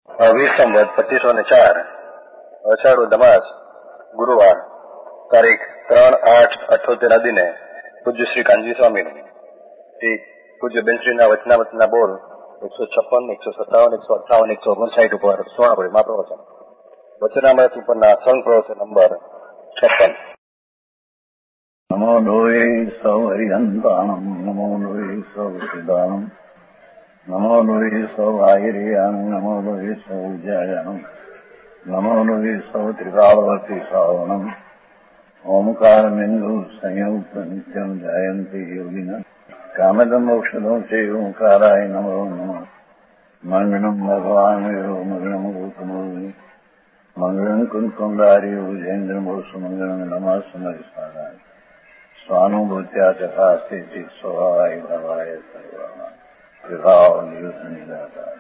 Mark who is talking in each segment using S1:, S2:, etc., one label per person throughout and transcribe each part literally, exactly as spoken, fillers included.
S1: વીસ સંવત પચીસો ને ચાર અષાઢ અમાસ ગુરુવાર તારીખ ત્રણ આઠ અઠોતેર ના દિને પૂજ્ય શ્રી કાનજી સ્વામીનું શ્રી પૂજ્ય બેનશ્રીના વચનાવતના બોલ એકસો છપ્પન એકસો સત્તાવન એકસો અઠાવન એકસો ઓગણસાઠ ઉપર સોળાપુરીમાં પ્રવચન વચનામૃત ઉપરના સંઘ પ્રવચન નંબર છપ્પન.
S2: નમો લોહે સૌ હરિહંતાણમ નમો લોહે સૌ સિદ્ધાણમ નમો લોહે સૌ આહિર્યાણમ નમો લોહે સૌ જયાણમ નમો લોહે સૌ ત્રિકાળવતી શ્રાવણમ ઓમકાર બિંદુ સંયુક્ત નિત્યમ જયંતિ યોગિના કામદમ ઔષધો છે ઓંકારાય નમો નમઃ મંગળમ ભગવાન વિરો મંગળમ ગૌતમોની મંગળમ કુંકુંડારી ઉજેન્દ્રમો સુમંગળમ નમઃ સમરિસ્વારાય સ્વાનુભૂત્યા તથા સ્થિતિ સ્વભાવાય ભવાય સર્વમાં વિભાવ નિયુદ્ધ નિરાકાર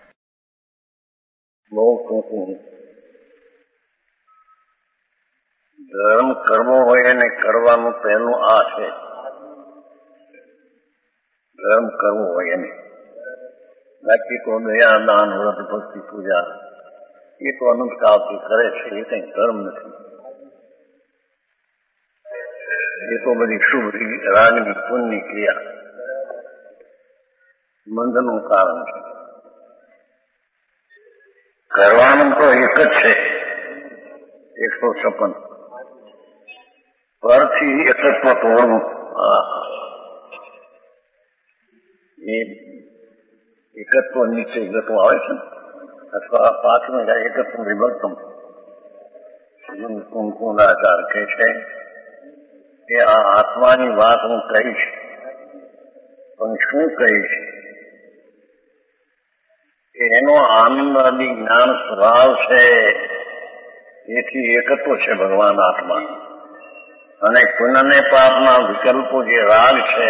S2: ધર્મ કરવો હોય એને કરવાનું પહેલું આ છે. ધર્મ કરવું હોય એને બાકી તો દયા દાન વ્રત ભક્તિ પૂજા એ તો અનંતકાળથી કરે છે. એ કઈ ધર્મ નથી. એ તો બધી શુભ રાગની પુણ્યની ક્રિયા બંધનું કારણ છે. કરવાનું તો એક જ છે એકસો છપ્પન પરથી એકત્વ તોડવું. એ એકત્વ નીચે ગતો આવે છે અથવા પાંચમી જાય એકત્વ વિભક્તમ કુંકુંડાચાર કહે છે કે આ આત્માની વાત હું કહીશ પણ શું કહીશ કે એનો આનંદવાદી જ્ઞાન સ્વભાવ છે. એથી એકત્વ છે ભગવાન આત્મા અને પુણ્ય પાપના વિકલ્પો જે રાગ છે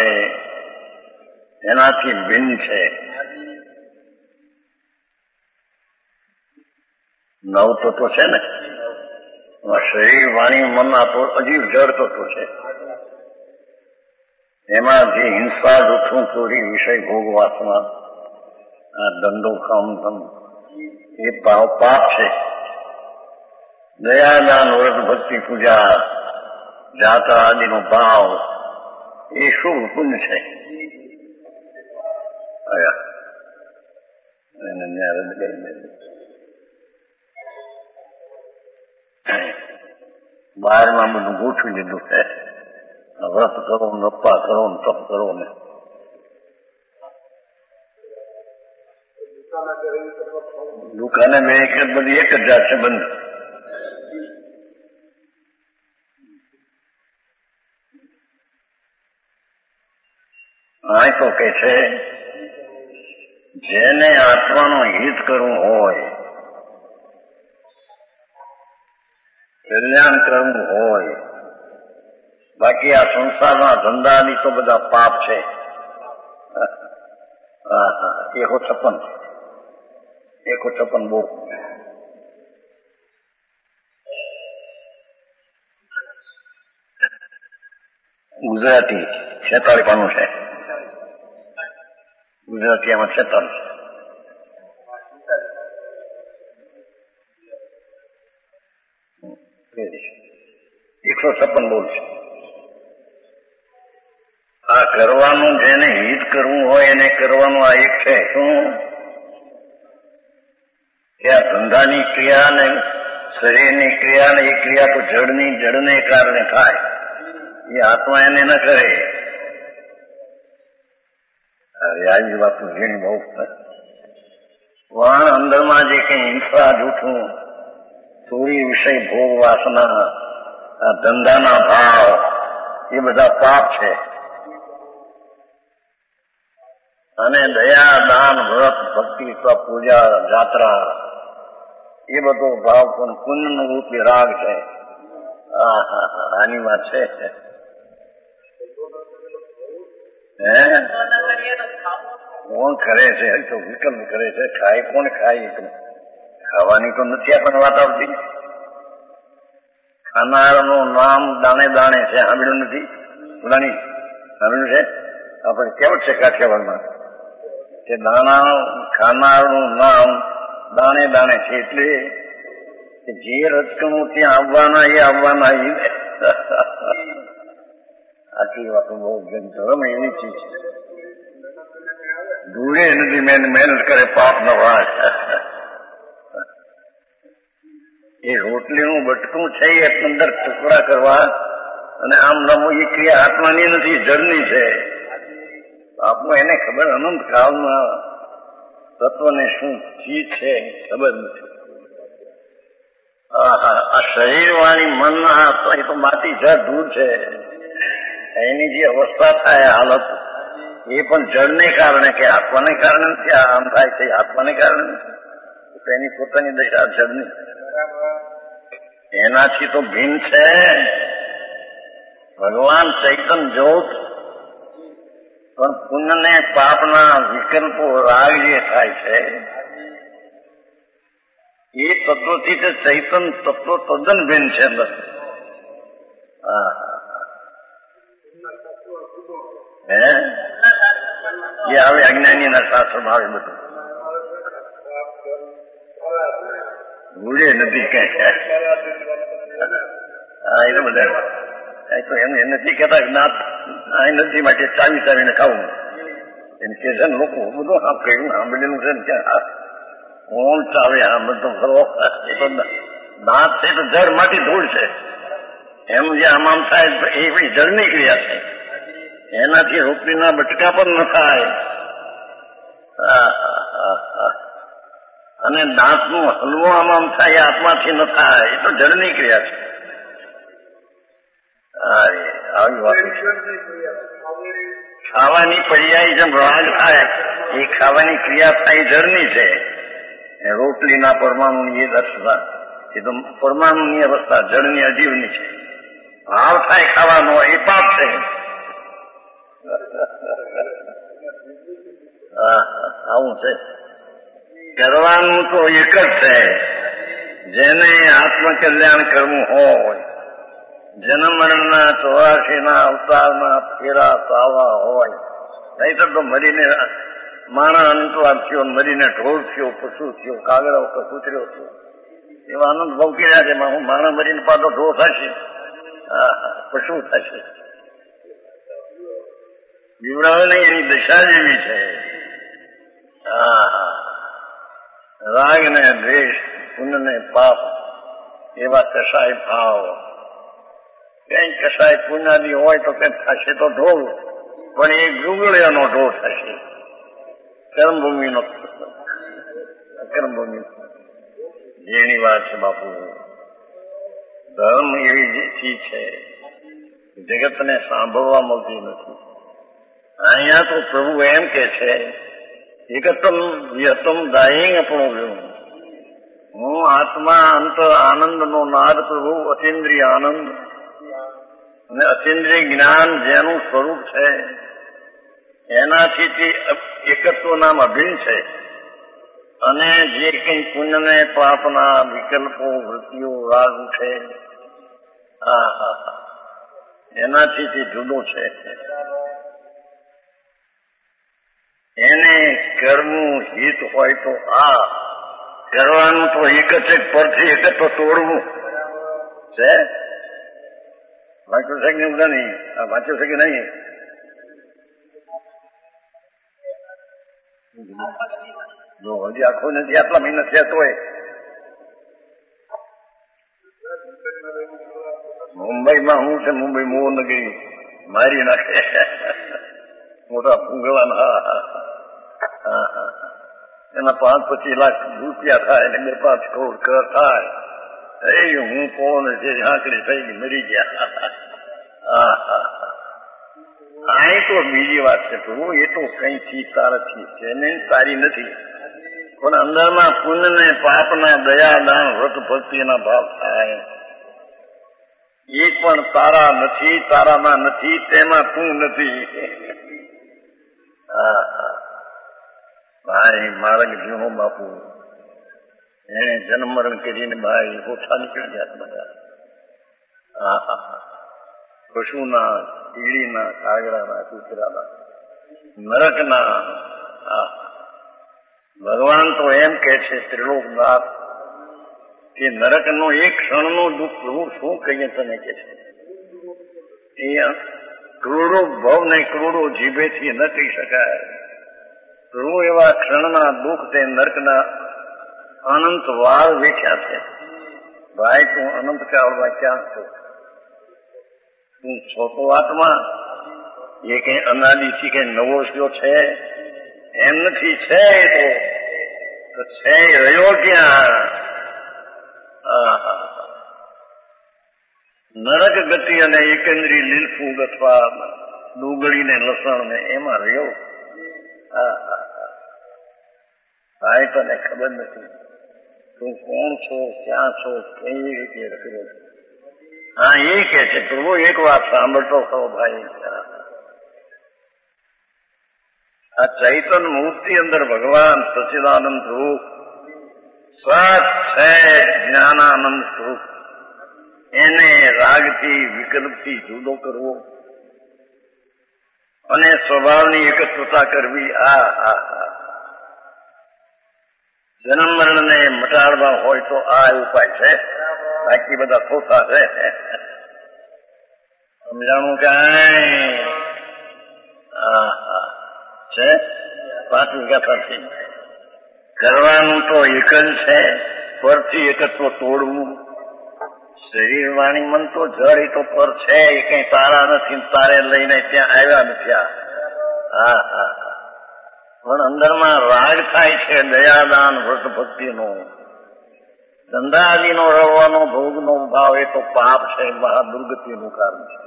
S2: એનાથી ભિન્ન છે. નવ તત્વો છે ને શરીર વાણી મન આ તો અજીબ જળ તત્વો છે. એમાં જે હિંસા દુઃખું ચોરી વિષય ભોગ વાસના આ દંડો કામ ધમ એ ભાવ પાપ છે. દયાદાન વ્રત ભક્તિ પૂજા જાત્રા આદિનો ભાવ એ શુભ પુણ્ય છે. બહારમાં બધું ગોઠવી લીધું છે. વ્રત કરો નપ્પા કરો ને તપ કરો ને દુકાને બે એક બધી એક જ જાત છે બંધ. આ તો કે છે જેને આત્માનું હિત કરવું હોય કલ્યાણ કરવું હોય બાકી આ સંસારના ધંધાની તો બધા પાપ છે. એકો છપ્પન એકો છપ્પન બહુ ગુજરાતી છેતાલીસ પાનું છે. ગુજરાતી એમાં છેતાલીસ એકસો છપ્પન બોલ છે. આ કરવાનું જેને હિત કરવું હોય એને કરવાનું આ એક છે. શું કે આ ધંધાની ક્રિયા ને શરીરની ક્રિયા ને એ ક્રિયા તો જડની જડને કારણે થાય. એ આત્મા એને ન કરે. આવી વાત ઝીણી બહુ વાણ અંદરમાં જે કઈ હિંસા જૂઠું ચોરી વિષય ભોગ વાસના આ ધંધાના ભાવ એ બધા પાપ છે. અને દયા દાન વ્રત ભક્તિ પૂજા જાત્રા એ બધો ભાવ પણ પુણ્ય રૂપી રાગ છે. આની વાત છે. હે કોણ કરે છે તો વિકલ્પ કરે છે. ખાય કોણ ખાય ખાવાની તો નથી આપણને વાત આવતી. ખાનારનું નામ દાણે દાણે છે. સાંભળ્યું નથી? પુરાણી સાંભળ્યું છે? આપણે કેવું છે કાઠિયાવાડમાં કે દાણા ખાનારનું નામ દાણે દાણે છે. એટલે જે રજકણો ત્યાં આવવાના એ આવવાના એ આટલી વાતો બહુ ધર્મ એવી ચીજ છે. ધૂળે નથી મહેનત કરે પાપ ન વાસ. એ રોટલીનું બટકું છે એ અંદર ટુકડા કરવા અને આમ નમવું એ ક્રિયા આત્માની નથી, જળની છે. આપનું એને ખબર અનંત કાળમાં તત્વને શું ચીજ છે ખબર નથી. આ શરીર વાળી મન એ તો માટી જળ દૂર છે. એની જે અવસ્થા થાય હાલત એ પણ જળને કારણે કે આત્માને કારણે નથી. આમ થાય છે આત્માને કારણે એની પોતાની દશા જળની એનાથી તો ભિન્ન છે. ભગવાન ચૈતન જ્યોત પણ પુણ્ય ને પાપના વિકલ્પો રાગ જે થાય છે એ તત્વથી તે ચૈતન તત્વ તદ્દન ભિન્ન છે. અંદર હા હે એ આવે અજ્ઞાનીના શાસ્ત્રમાં આવે બધું ભૂલે નથી કઈ. હા એ તો બધા તો એમ નથી કેતા જ્ઞાત નથી માટે ચાવી ચાવીને ખાવું એને કે છે ને લોકો બધું આમ કહ્યું સાંભળેલું છે ને ક્યાં કોણ ચાવે આમ બધું ખરો. એ તો દાંત છે તો જળ માટી ધૂળ છે. એમ જે આમ આમ થાય એ જળની ક્રિયા છે. એનાથી રોટલીના બટકા પણ ન થાય અને દાંતનું હલવો આમ આમ થાય એ આત્માથી ન થાય. એ તો જળની ક્રિયા છે. આવી વાત ખાવાની પર્યાય જેમ રાગ થાય એ ખાવાની ક્રિયા થાય જળની છે. રોટલીના પરમાણુની એ અવસ્થા એ તો પરમાણુની અવસ્થા જળની અજીવની છે. ભાવ થાય ખાવાનો એ પાપ છે. આવું છે. કરવાનું તો એક જ છે. જેને આત્મકલ્યાણ કરવું હોય, જન્મ મરણના ચોરાશીના અવતારના ફેરા સાવા હોય, નહીતર તો મરીને માણા અંતવાર થયો, મરીને ઢોર થયો, પશુ થયો, કાગડો કૂતર્યો થયો. એવા આનંદ ભવ કર્યા છે. હું માણા મરીને પાછો ઢોર થશે, પશુ થશે. જીવડાવે નહીં એની દશા જેવી છે. રાગ ને દ્વેષ, પુણ્ય ને પાપ એવા કસાય ભાવ. કઈ કસાય પુણ્યાદી હોય તો કઈ થશે તો ઢોળ, પણ એ ગુગળિયાનો ઢોળ થશે. કર્મભૂમિનો કર્મભૂમિ જેની વાત છે બાપુ. ધર્મ એવી ચીજ છે જગતને સાંભળવા મળતી નથી. અહીંયા તો પ્રભુ એમ કે છે એકતમ વ્યતમ દાયિંગ આપણું હું આત્મા અંતર આનંદનો નાદ પ્રભુ અતિન્દ્રિય આનંદ અને અતિન્દ્રિય જ્ઞાન જેનું સ્વરૂપ છે એનાથી એકત્વ નામ અભિન્ન છે. અને જે કઈ પુણ્યને પાપના વિકલ્પો વૃત્તિઓ રાગ છે એનાથી તે જુદો છે. એને કરવું હિત હોય તો આ કરવાનું તો એક જ પરથી એક જ તો તોડવું છે. વાંચ્યું છે કે બધા નહીં? વાંચ્યું છે કે નહીં? જો હજી આખો નથી આટલા મહિના થયા તોય મુંબઈમાં હું છે મુંબઈ મોહનગરી મારી નાખે મોટા ભૂંગળાના. હા હા એના પાંચ પચીસ લાખ રૂપિયા થાય ને બે પાંચ કરોડ કર થાય. એ હું કોણ છે આંકડી થઈ ગઈ મરી ગયા. હા હા આ તો બીજી વાત છે પ્રભુ. એ તો કઈ થી તારાથી છે ને તારી નથી. પણ અંદરમાં પુણ્ય ને પાપના દયા દાન વ્રત ભક્તિના ભાવ થાય એ પણ તારા નથી, તારામાં નથી, તેમાં તું નથી. ભાઈ માર્ગ જીવો બાપુ. એને જન્મ મરણ કરીને ભાઈ ઓછા નીકળી ગયા બધા. પશુના, કીડીના, કાગડાના, કૂતરાના, નરકના ભગવાન તો એમ કે છે ત્રિલોકનાથ કે નરકનો એક ક્ષણનો દુઃખ હું શું કહીએ તને કે છે એ કરોડો ભાવ ને કરોડો જીભેથી ન કહી શકાય. પ્રભુ એવા ક્ષણના દુઃખ તે નરકના અનંત વાર વેઠ્યા છે. ભાઈ તું અનંત કાળમાં ક્યાં છો? તું છો તો આત્મા. એ કઈ અનાદિથી કઈ નવો શો છે એમ નથી. છે તો છે રહ્યો ક્યાં? નરક ગતિ અને એકંદરી લીલફૂગ અથવા ડુંગળી ને લસણ ને એમાં રહ્યો. ભાઈ તને ખબર નથી તું કોણ છો, ક્યાં છો, કેવી રીતે રહ્યો. હા એ કે છે પ્રભુ એક વાત સાંભળતો છો ભાઈ. આ ચૈતન્ય મૂર્તિ અંદર ભગવાન સચિદાનંદ રૂપ સત છે જ્ઞાનાનંદ સ્વરૂપ. એને રાગથી વિકલ્પથી જુદો કરવો અને સ્વભાવની એકત્રતા કરવી. આ આ જન્મ મરણને મટાડવા હોય તો આ ઉપાય છે. બાકી બધા ખોટા છે. સમજાણું કાંઈ છે પાંચમી કથાથી કરવાનું તો એક જ છે. પરથી એકત્વ તોડવું. શરીર વાણી મન તો જડ એ તો પર છે. એ કઈ તારા નથી, તારે લઈને ત્યાં આવ્યા નથી. હા હા પણ અંદરમાં રાગ થાય છે દયાદાન વ્રત ભક્તિનો. ધંધાદીનો રવાનો ભોગનો ભાવ એ તો પાપ છે, મહાદુર્ગતિનું કારણ છે.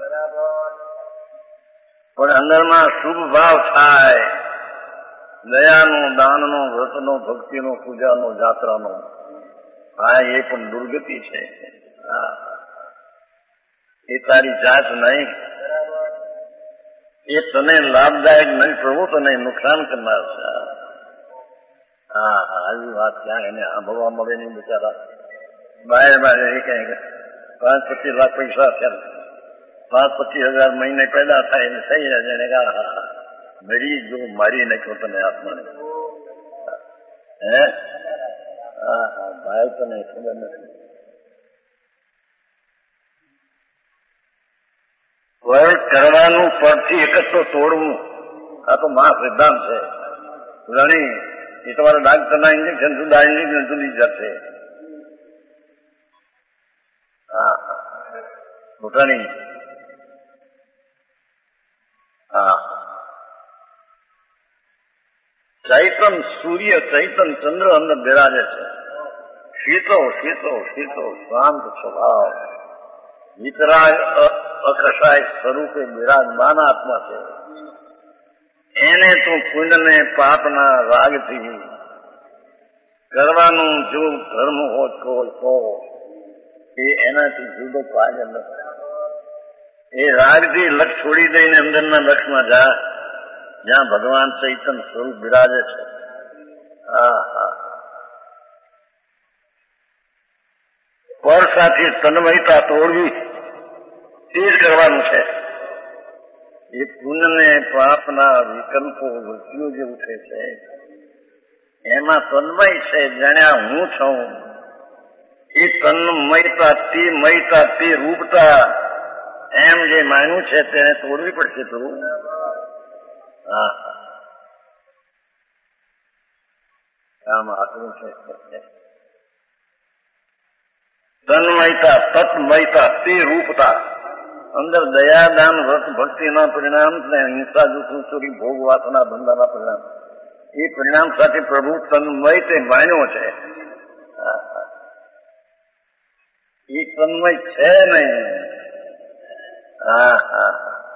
S2: પણ અંદરમાં શુભ ભાવ થાય દયાનો, દાનનો, વ્રતનો, ભક્તિનો, પૂજાનો, જાત્રાનો. હા એ પણ દુર્ગતિ છે. એ તારી જાત નહીં. એ તને લાભદાયક નહીં, પ્રભુ તને નુકસાન કરનાર છે. હા હા આવી વાત ક્યાં એને સાંભળવા મળે નહીં બિચારા. બહાર બહાર એ કઈ પાંચ પચીસ લાખ પૈસા થયા, પાંચ પચીસ હજાર મહિને પેદા થાય એને થઈ જાય. એને કહા હા મરી જો મારી નાખ્યો તને આત્માને. હે હા હા ભાઈ તને ખબર નથી. વર્ગ કરવાનું પરથી એકત્ર તોડવું. આ તો મહા સિદ્ધાંત છે. જાણી એ તમારા ડાક્ટરના ઇન્જેક્શન સુધા ઇન્જેક્શન સુધી જશે. હા પોતાની હા ચૈતન સૂર્ય ચૈતન ચંદ્ર અંદર બિરાજે છે. શીતો શીતો શીતો શાંત સ્વભાવ વિતરાગ અકસાય સ્વરૂપે બિરાજમાન આત્મા છે. એને તું પુણ્યને પાપના રાગથી કરવાનું જો ધર્મ હોય તો એ એનાથી જુદો પાડે નથી. એ રાગથી લક્ષ છોડી દઈને અંદરના લક્ષમાં જા જ્યાં ભગવાન ચૈતન્ય સ્વરૂપ બિરાજે છે. હા હા પર સાથે તન્મયતા તોડવી એ જ કરવાનું છે. એ પુણ્યને પાપના વિકલ્પો વૃત્તિઓ જે ઉઠે છે એમાં તન્મય છે. જાણ્યા હું છું એ તન્મયતા તે મયતા તે રૂપતા એમ જે માન્યું છે તેને તોડવી પડશે. પ્રભુ હા આમ આટલું છે. તન્મયતા તત્મયતા તે રૂપતા અંદર દયાદાન વ્રત ભક્તિના પરિણામ ને હિંસા દુઃખ ચોરી ભોગ વાસના ધંધાના પરિણામ એ પરિણામ સાથે પ્રભુ તન્મય તે માન્યો છે. એ તન્મય છે નહીં. હા હા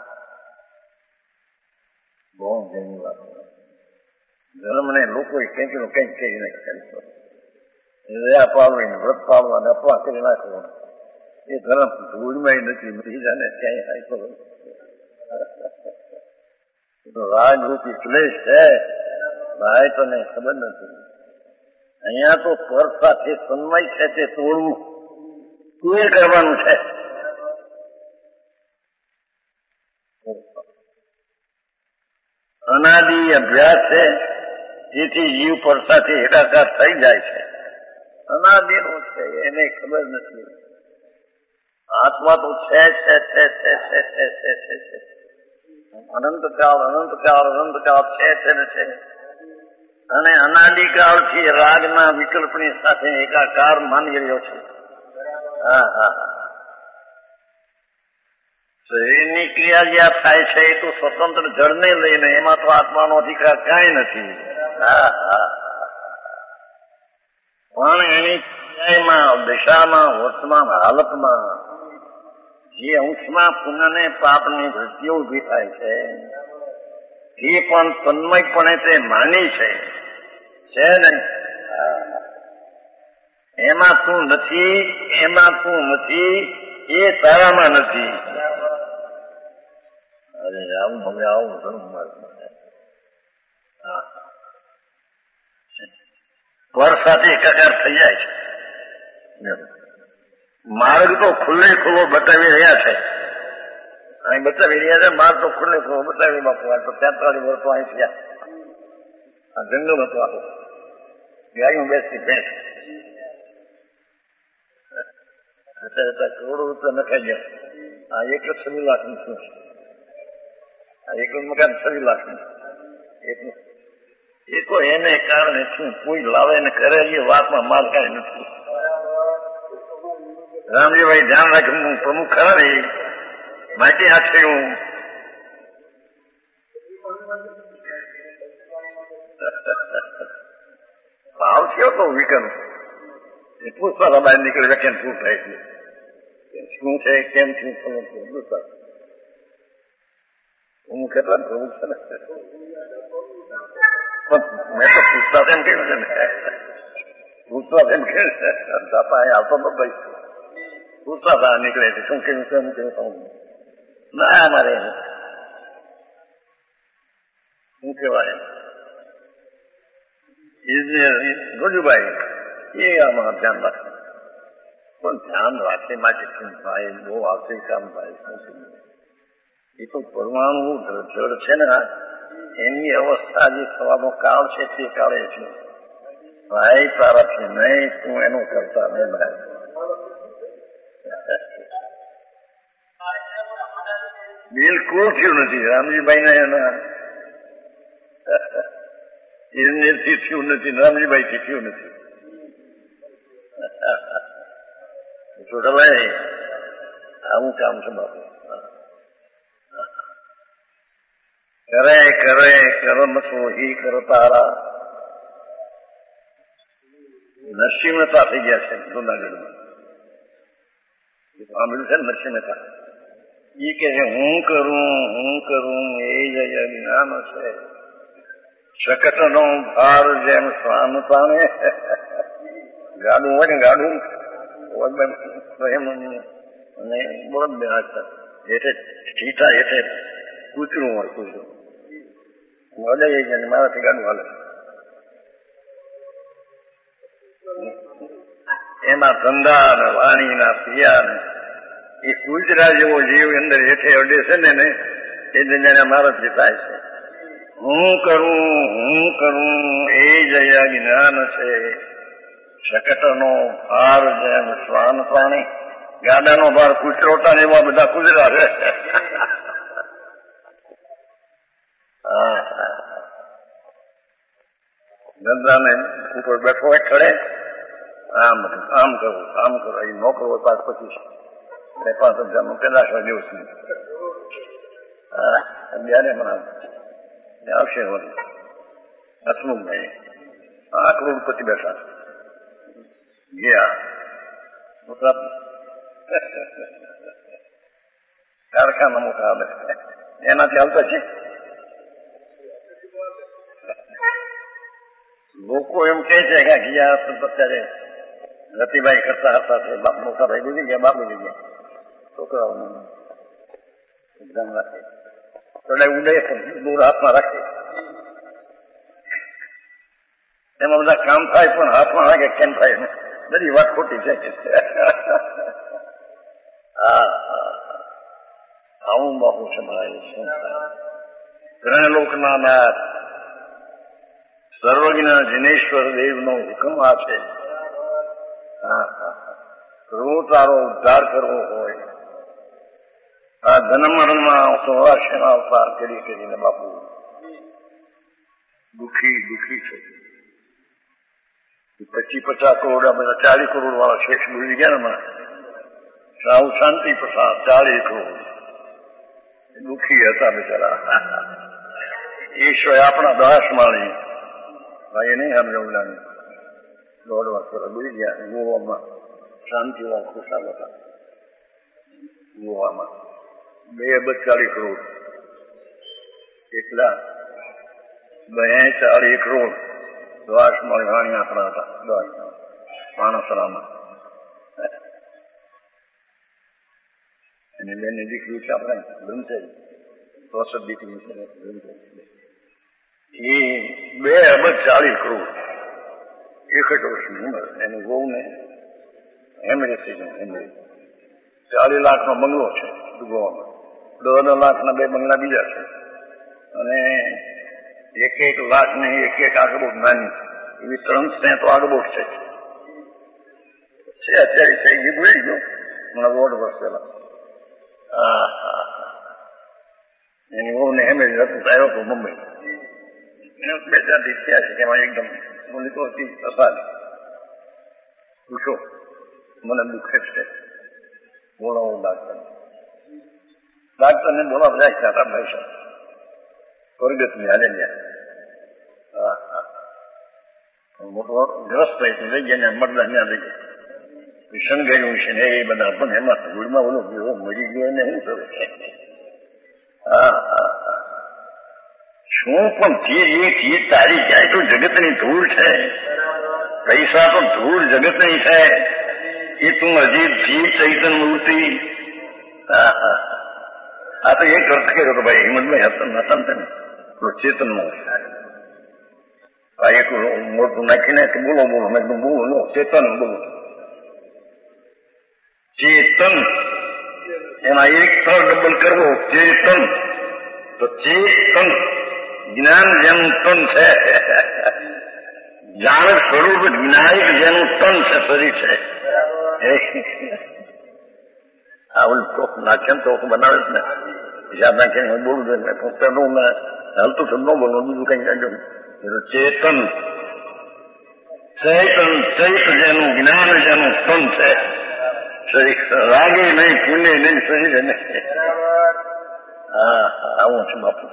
S2: બહુ ઘણી વાત. ધર્મને લોકોએ કંઈક નું કંઈક કહી નાખ્યું. દયા પાડવીને વ્રત પાડવાને અપવા કરી નાખવો એ ધર્મ ધૂળમાં નથી. બીજાને ક્યાંય આપ્યો રાજરૂપી ક્લેશ છે. ભાઈ તને ખબર નથી. અહીંયા તો પર સાથે તન્મય છે તે તોડવું એ કરવાનું છે. અનાદિ અભ્યાસ છે જેથી જીવ પરસાથી એકાકાર થઈ જાય છે. અનાદિનું છે, એને ખબર નથી. આત્મા તો છે છે છે છે છે છે છે છે છે અનંતકાળ અનંતકાળ અનંતકાળ છે છે ને છે. અને અનાદિકાળથી રાગના વિકલ્પની સાથે એકાકાર માની રહ્યો છે. હા હા શરીરની ક્રિયા જ્યાં થાય છે એ તો સ્વતંત્ર જળને લઈને, એમાં તો આત્માનો અધિકાર કાંઈ નથી. હા હા પણ એની ક્રિયામાં, દિશામાં, વર્તમાન હાલતમાં જે અંશમાં પુણ્યને પાપની વૃત્તિઓ ઉભી થાય છે એ પણ તન્મયપણે તે માની છે છે ને. એમાં તું નથી, એમાં તું નથી, એ તારામાં નથી. અરે આવું હવે આવું ઘણું પર સાથે એકાકાર થઈ જાય છે. માર્ગ તો ખુલ્લે ખુલ્લો બતાવી રહ્યા છે, અહીં બતાવી રહ્યા છે. માર્ગ તો ખુલ્લે ખુલ્લો બતાવી બાપુ. આ તો તેતાલીસ વર્ષો અહીં થયા. આ જંગલ હતો આખો, ગાયું બેસતી ભેંસ. અત્યારે કરોડો રૂપિયા નખાઈ ગયા. આ એક જ છવ્વીસ લાખનું શું છે? આ એક જ મકાન છવ્વીસ લાખનું. એટલું એ તો એને કારણે શું કોઈ લાવે ને કરે એ વાતમાં માલ કાંઈ નથી. રામજીભાઈ ધ્યાન રાખ્યું, હું પ્રમુખ ખરા ને માટી હાથે હું ભાવ થયો તો વિકન એ પૂછવા બહાર નીકળી વ્યાખ્યાન શું થાય છે, શું છે, કેમ શું ખબર પૂછતા. હું કેટલા પ્રમુખ છે ને, મેં તો પૂછતા એમ કેવું છે ને, પૂછતા એમ કે દાપા અહીં આવતો તો ભાઈ પૂછતા હતા નીકળે છે શું કેવું છે, એમ કેવું ના અમારે શું કહેવાય રોજુભાઈ એ આમાં ધ્યાન રાખે. પણ ધ્યાન રાખે માટે શું થાય, બહુ આવશે કામ થાય. શું એ તો પરમાણુ જળ છે ને, એની અવસ્થા જે થવાનો કાળ છે તે કાળે છે. ભાઈ તારાથી નહીં, તું એનું કરતા નહીં ભાઈ. બિલકુલ થયું નથી રામજીભાઈ ને, એના એમનેથી થયું નથી, રામજીભાઈ થી થયું નથી. છોટાભાઈ આવું કામ છે બાપુ. કરે કરે કર્મ સોહી કરતારા. નરસિંહતા થઈ ગયા છે જુનાગઢમાં. સાંભળ્યું છે નરસિંહતા. એ કે છે હું કરું હું કરું એ જ જ્ઞાન છે. શકટનો ભાર જેમ સ્વાન પામે. ગાડું હોય ને ગાડું એમ અને બળદ બે હાથતા એટલે ઠીઠા એટલે કૂતરું હોય કૂતરું વડાઈ જાય મારાથી ગાડું હાલે. એમાં ધંધા ને વાણી ના પિયા ને એ કૂતરા જેવો જીવ અંદર હેઠે અડે છે ને એટલે જાણે મારાથી થાય છે. હું કરું હું કરું એ જ જ્ઞાન છે. શકટનો ભાર જેમ શ્વાન પ્રાણી. ગાડાનો ભાર કૂતરોટા ને એવા બધા કૂતરા છે. ધંધાને ઉપર બેઠો હોય ખડે આમ આમ કરવું આમ કરો. એ નોકરો હોય પાંચ પચીસ બે પાંચ હજાર નું પેલા છ દિવસ ની ત્યારે મને આવશે હસમુખભાઈ આ કરોડપતિ બેઠા ગયા મોટા કારખાના મોટા આવે એનાથી આવતા છે. લોકો એમ કે છે કે ગયા અત્યારે રતિભાઈ કરતા હતા, મોટા ભાઈ ગુજરી ગયા, બાપ ગુજરી ગયા. છોકરાઓ ધ્યાન રાખે થોડા ઉડે દૂર હાથમાં રાખે એમાં બધા કામ થાય પણ હાથમાં રાખે કેમ થાય બધી વાત ખોટી છે. હા આવું બાપુ સંભળાય શું થાય. ત્રણ લોકના નાથ સર્વજ્ઞ જિનેશ્વર દેવનો હુકમ આ છે. હા હા પ્રભુ તારો ઉદ્ધાર કરવો હોય આ જન્મ મરણમાં સોળાશેમાં અવતાર કરી કરીને બાપુ દુઃખી દુઃખી છે. પચીસ પચાસ કરોડ બધા ચાલીસ કરોડ વાળા શેષ બોલી ગયા ને મને સાવ શાંતિ પ્રસાદ ચાલીસ કરોડ દુઃખી હતા બિચારા. ઈશ્વર આપણા દાસ માળી ભાઈ નહીં સમજાવડાની દોઢ વર્ષ બોલી ગયા ગોવામાં શાંતિ વાળા ખુશાલ હતા. ગોવામાં બે અબજ ચાલીસ કરોડ એટલા બે ચાલીસ કરોડ દ્વાસ મળી વાણી આપણા હતા. દ્વાસ માણસરામાં અને બેની દીકરી છે આપણે બ્રહ્મચારી ચોસઠ દીકરી છે એ બે અબજ ચાલીસ કરોડ એકઠ વર્ષની ઉંમર એની બહુ ને એમરેસી છે. એમરેસ ચાલીસ લાખનો બંગલો છે ગોવામાં. દોઢ લાખના બે બંગલા બીજા છે અને એક એક લાખ ને એક એક આગબોટ નાની એવી ત્રણ સ્નેહ તો આગબોટ છે અત્યારે છે એ ભૂલી ગયો હમણાં દોઢ વર્ષ પહેલા. એની બહુ ને એમ જ હતું આવ્યો હતો મુંબઈ બે ચાર દિવસ થયા છે એમાં એકદમ બોલી તો હતી અસાલી પૂછો મને દુઃખે છે બોલાવો ડાક્ટર ડાક્ટર ને બોલાવ જાય છે આટા ભાઈ સાહેબ સ્વર્ગતની હાલે ગયા. મોટો ગ્રસ્ત થઈ છે લઈ ગયા મરદા ત્યાં લઈ ગયા વિષણ ગયું છે ને એ બધા પણ એમાં ધૂળમાં બોલો ગયો મરી ગયો ને શું કરે. હા હા શું પણ ચીજ એ ચીજ તારી જાય તો જગતની ધૂળ છે. પૈસા તો ધૂળ જગતની છે. એ તું અજીબ જીવ ચૈતન મૂર્તિ. હા હા આ તો એક અર્થ કર્યો કે ભાઈ હિંમતભાઈ હતા ને ચેતન નો એક મોટું નાખીને બોલો બોલો મેં બોલો નો ચેતન બોલો ચેતન એના એક ત્રણ ડબલ કરવો ચેતન તો ચેતન જ્ઞાન જેનું તન છે જાણ સ્વરૂપ જ્ઞાનિક જેનું તન છે શરીર છે. આ ઓલું ચોક નાખે તો બનાવે છે ને યાદ નાખીને હું બોલું છું પેલું મેં હાલતું શબ્દ ન બોલું બીજું કઈ કાઢ્યું ચેતન ચૈતન ચૈત જેનું જ્ઞાન જેનું તન છે શરીર રાગે નહીં પુણ્ય નહીં શરીર નહીં. હા આવું છે બાપુ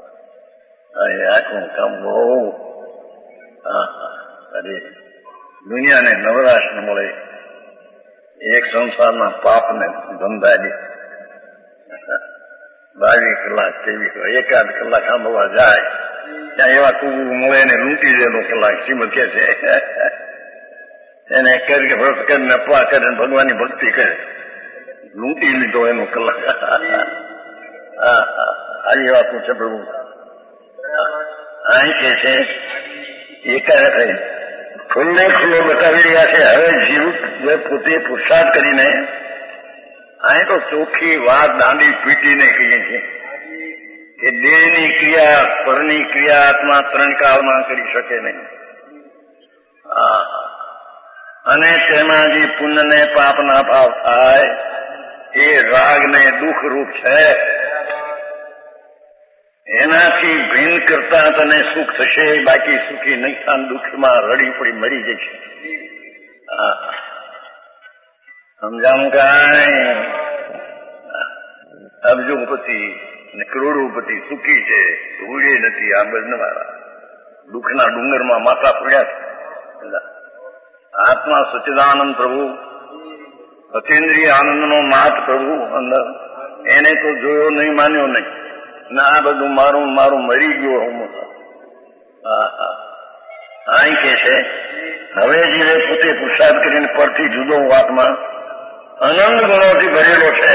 S2: આખું કામ બહુ. હા અરે દુનિયાને નવરાશ ન મળે એક સંસારના પાપને ધંધાડી બાવીસ કલાક તેવીસ એકાદ કલાક સાંભળવા જાય ત્યાં એવા કુકુ મળે ને લૂંટી દેલો કલાક શ્રીમદ કે છે એને કરી વ્રત કરીને અપવા કરે ભગવાનની ભક્તિ કરે લૂંટી લીધો એનો કલાક. હા આવી વાતું છે પ્રભુ. અહીં કે છે એકાદ થઈ ખુલ્લે ખુલ્લો બતાવી રહ્યા છે. હવે જીવ પોતે પુરુષાર્થ કરીને અહીં તો ચોખ્ખી વાત દાંડી પીટીને કહીએ છીએ કે દેહની ક્રિયા પરની ક્રિયા આત્મા ત્રણ કાળમાં કરી શકે નહીં. અને તેમાં જે પુણ્ય ને પાપના ભાવ થાય એ રાગ ને દુઃખ રૂપ છે. એનાથી ભિન્ન કરતા તને સુખ થશે બાકી સુખી નહીં દુઃખમાં રડી પડી મરી જશે. સમજાણું કાંઈ અબજોપતિ ને કરોડોપતિ સુખી છે ધૂળે નથી આ બજનવાળા દુઃખના ડુંગરમાં માથા પડ્યા છે. આત્મા સચ્ચિદાનંદ પ્રભુ અતિન્દ્રિય આનંદનો નાથ પ્રભુ અંદર એને તો જોયો નહીં માન્યો નહીં ના આ બધું મારું મારું મરી ગયો હું. અહીં કે છે હવે જીવે પોતે પુરુષાર્થ કરીને પરથી જુદો વાતમાં અનંત ગુણોથી ભરેલો છે.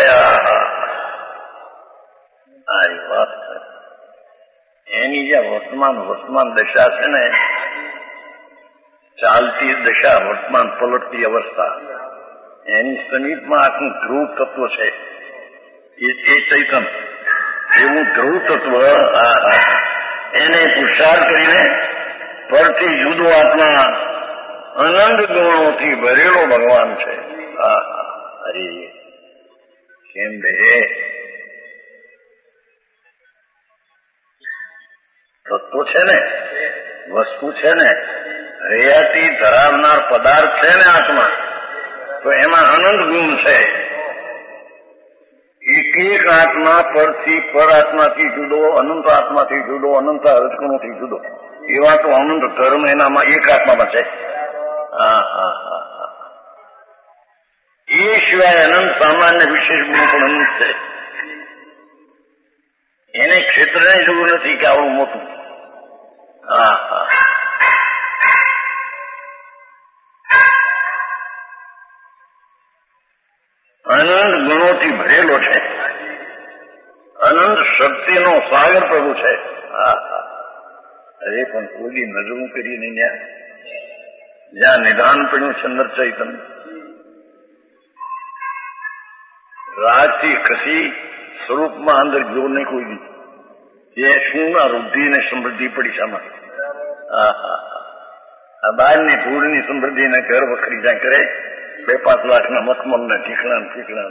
S2: આ વાત છે એની જે વર્તમાન વર્તમાન દશા છે ને ચાલતી દશા વર્તમાન પલટતી અવસ્થા એની સમીપમાં આખું ધ્રુવ તત્વ છે. એ ચૈતન એવું ધ્રુવ તત્વ એને પુરુષાર્થ કરીને પરથી જુદો આત્મા અનંત ગુણોથી ભરેલો ભગવાન છે. અરે કેમ બે તત્વો છે ને, વસ્તુ છે ને, હયાતી ધરાવનાર પદાર્થ છે ને આત્મા, તો એમાં અનંત ગુણ છે. એક એક આત્મા પરથી પર આત્માથી જુદો, અનંત આત્માથી જુદો, અનંત રજગુણોથી જુદો, એવા તો અનંત ધર્મ એનામાં એક આત્મામાં છે. હા હા હા હા એ સિવાય અનંત સામાન્ય વિશેષ ગુણ પણ અનંત છે. એને ક્ષેત્રની જરૂર નથી કે આવડું મોટું. હા હા અનંત ગુણોથી ભરેલો છે. અનંત શક્તિનો સાગર પ્રભુ છે. હા હા અરે પણ કોઈ નજરું કરીને ત્યાં જ્યાં નિદાન પડ્યું છે અંદર ચૈતન્ય રાજથી ખસી સ્વરૂપમાં અંદર ગયો નહીં કોઈ દી. એ શું ના વૃદ્ધિ ને સમૃદ્ધિ પડી સામાં. હા હા આ બહારની ધૂળની સમૃદ્ધિને ઘર વખરી જાય કરે બે પાંચ લાખના મખમલ ને ઠીકણા ઠીકણા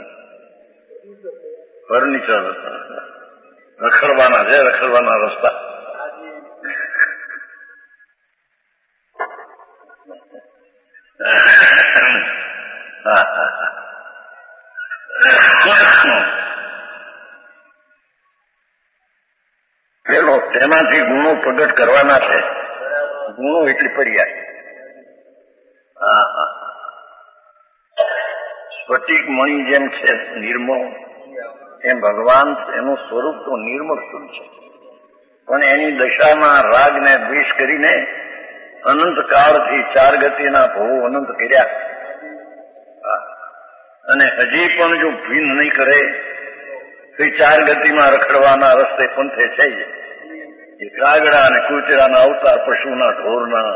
S2: ફર્નિચર રખડવાના છે, રખડવાના રસ્તા. હા હા પેલો તેમાંથી ગુણો પ્રગટ કરવાના છે. ગુણો એટલી પડ્યા. હા હા સ્ફટિક મણી જેમ છે નિર્મળ, એમ ભગવાન એનું સ્વરૂપ તો નિર્મળ શુદ્ધ છે, પણ એની દશામાં રાગને દ્વેષ કરીને અનંત કાળથી ચાર ગતિના ભવો અનંત કર્યા. અને હજી પણ જો ભીન નહીં કરે તો ચાર ગતિમાં રખડવાના રસ્તે પંથે છે. એ કાગડા અને કૂતરાના અવતાર, પશુના ઢોરના.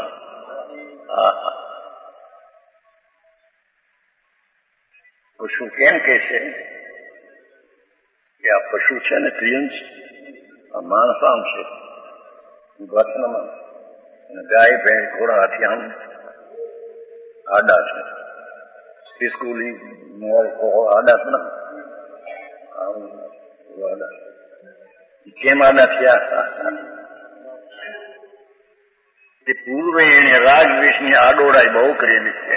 S2: પશુ કેમ કે છે કે આ પશુ છે ને ત્રિયંશ, આ માણસામ છે વાસનામાં, અને ગાય ભેંસ ઘોડા હાથી આમ આડા છે. સ્કૂલી મોલ આડા છે ને આડા. કેમ આડા થયા? એ પૂર્વે એને રાગ દ્વેષની આડોડાઈ બહુ કરેલી છે.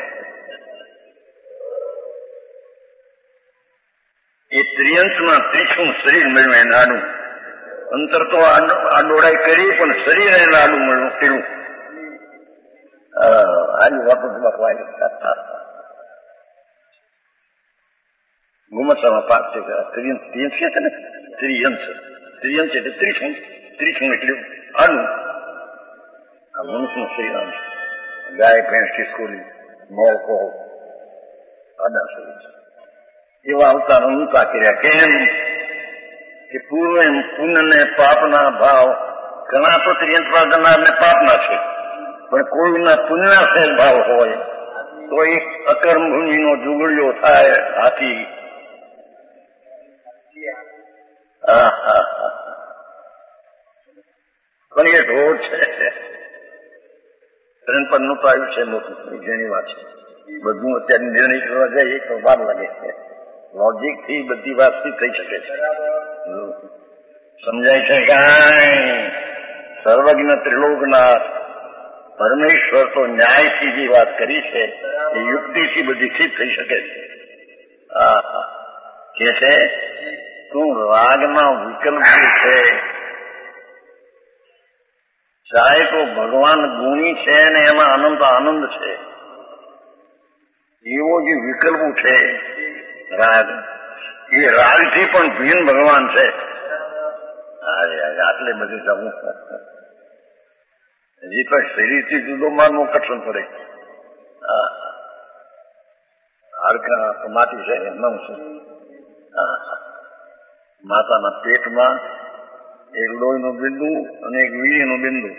S2: એ ત્રિયંશમાં ત્રીછું શરીર મળ્યું એને આડું. અંતર તો આડોડાઈ કરી પણ શરીર એને આડું મળ્યું પીળું. આની વાતો ગુમસામાં પાક છે ત્રિયંશ. ત્રિયંશ છે ને ત્રિયંશ, ત્રિયંશ એટલે ત્રીછું, ત્રીછું એટલે આડું. આ મનુષ્યનું શરીર આમ છે. ગાય ભેંસ ખિસકોલી મોલ કહો આડા શરીર છે. એવા અવતાર અનુતા કર્યા. કેમ કે પૂર્વે પુણ્ય ને પાપના ભાવ ઘણા તો ત્રિયંત્રા કરનારને પાપના છે, પણ કોઈના પુણ્યના સહેજ ભાવ હોય તો એક અકર્મ ભૂમિનો જુગડિયો થાય હાથી. પણ એ ઢોર છે. ત્રણ પદનું તો આવ્યું છે મોટું, ઘણી વાત છે. બધું અત્યારે નિર્ણય કરવા જાય તો વાર લાગે છે. લોજિક થી બધી વાતચીત થઈ શકે છે. સમજાય છે કાંઈ? સર્વજ્ઞ ત્રિલોકનાથ પરમેશ્વર તો ન્યાયથી જે વાત કરી છે એ યુક્તિથી બધી સિદ્ધ થઈ શકે છે. હા કે છે તું રાગના વિકલ્પ છે, ચાહે તો ભગવાન ગુણી છે ને એમાં અનંત આનંદ છે, એવો જે વિકલ્પ છે રાગ, એ રાગથી પણ ભીન ભગવાન છે. આટલે બધી જવું હજી પણ શરીરથી જુદો માનવું કઠણ પડે. હાડકા માટી છે નવ છે. માતાના પેટમાં એક લોહીનું બિંદુ અને એક વીણીનું બિંદુ.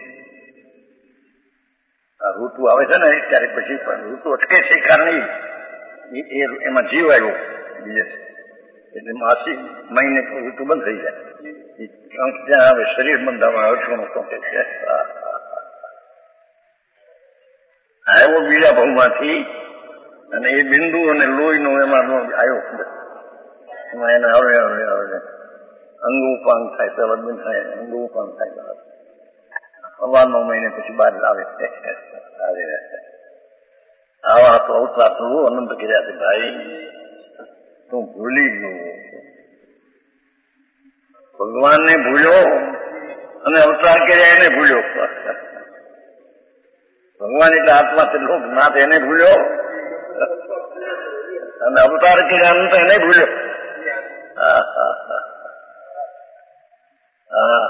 S2: આ ઋતુ આવે છે ને ત્યારે પછી પણ ઋતુ અટકે છે કારણે એમાં જીવ આવ્યો બીજે, એટલે માસી મહિને ઋતુ બંધ થઈ જાય. ત્યાં આવે શરીર બંધાવા અડચણો સોંપે છે. આવ્યો બીજા ભાવમાંથી, અને એ બિંદુ અને લોહીનું એમાં આવ્યો, એમાં એને હવે હવે હવે અંગ ઉપાંગ થાય, પ્રવર્તન થાય, અંગ ઉપાંગ થાય. સવારનો મહિને પછી બહાર આવે આવા તો અવતાર તું અનંત કર્યા છે ભાઈ, તું ભૂલી ગયો. ભગવાનને ભૂલ્યો અને અવતાર કર્યા એને ભૂલ્યો. ભગવાન એટલે આત્મા છે, લોકનાથ એને ભૂલ્યો અને અવતાર કર્યા અંત એને ભૂલ્યો. હા હા હા હા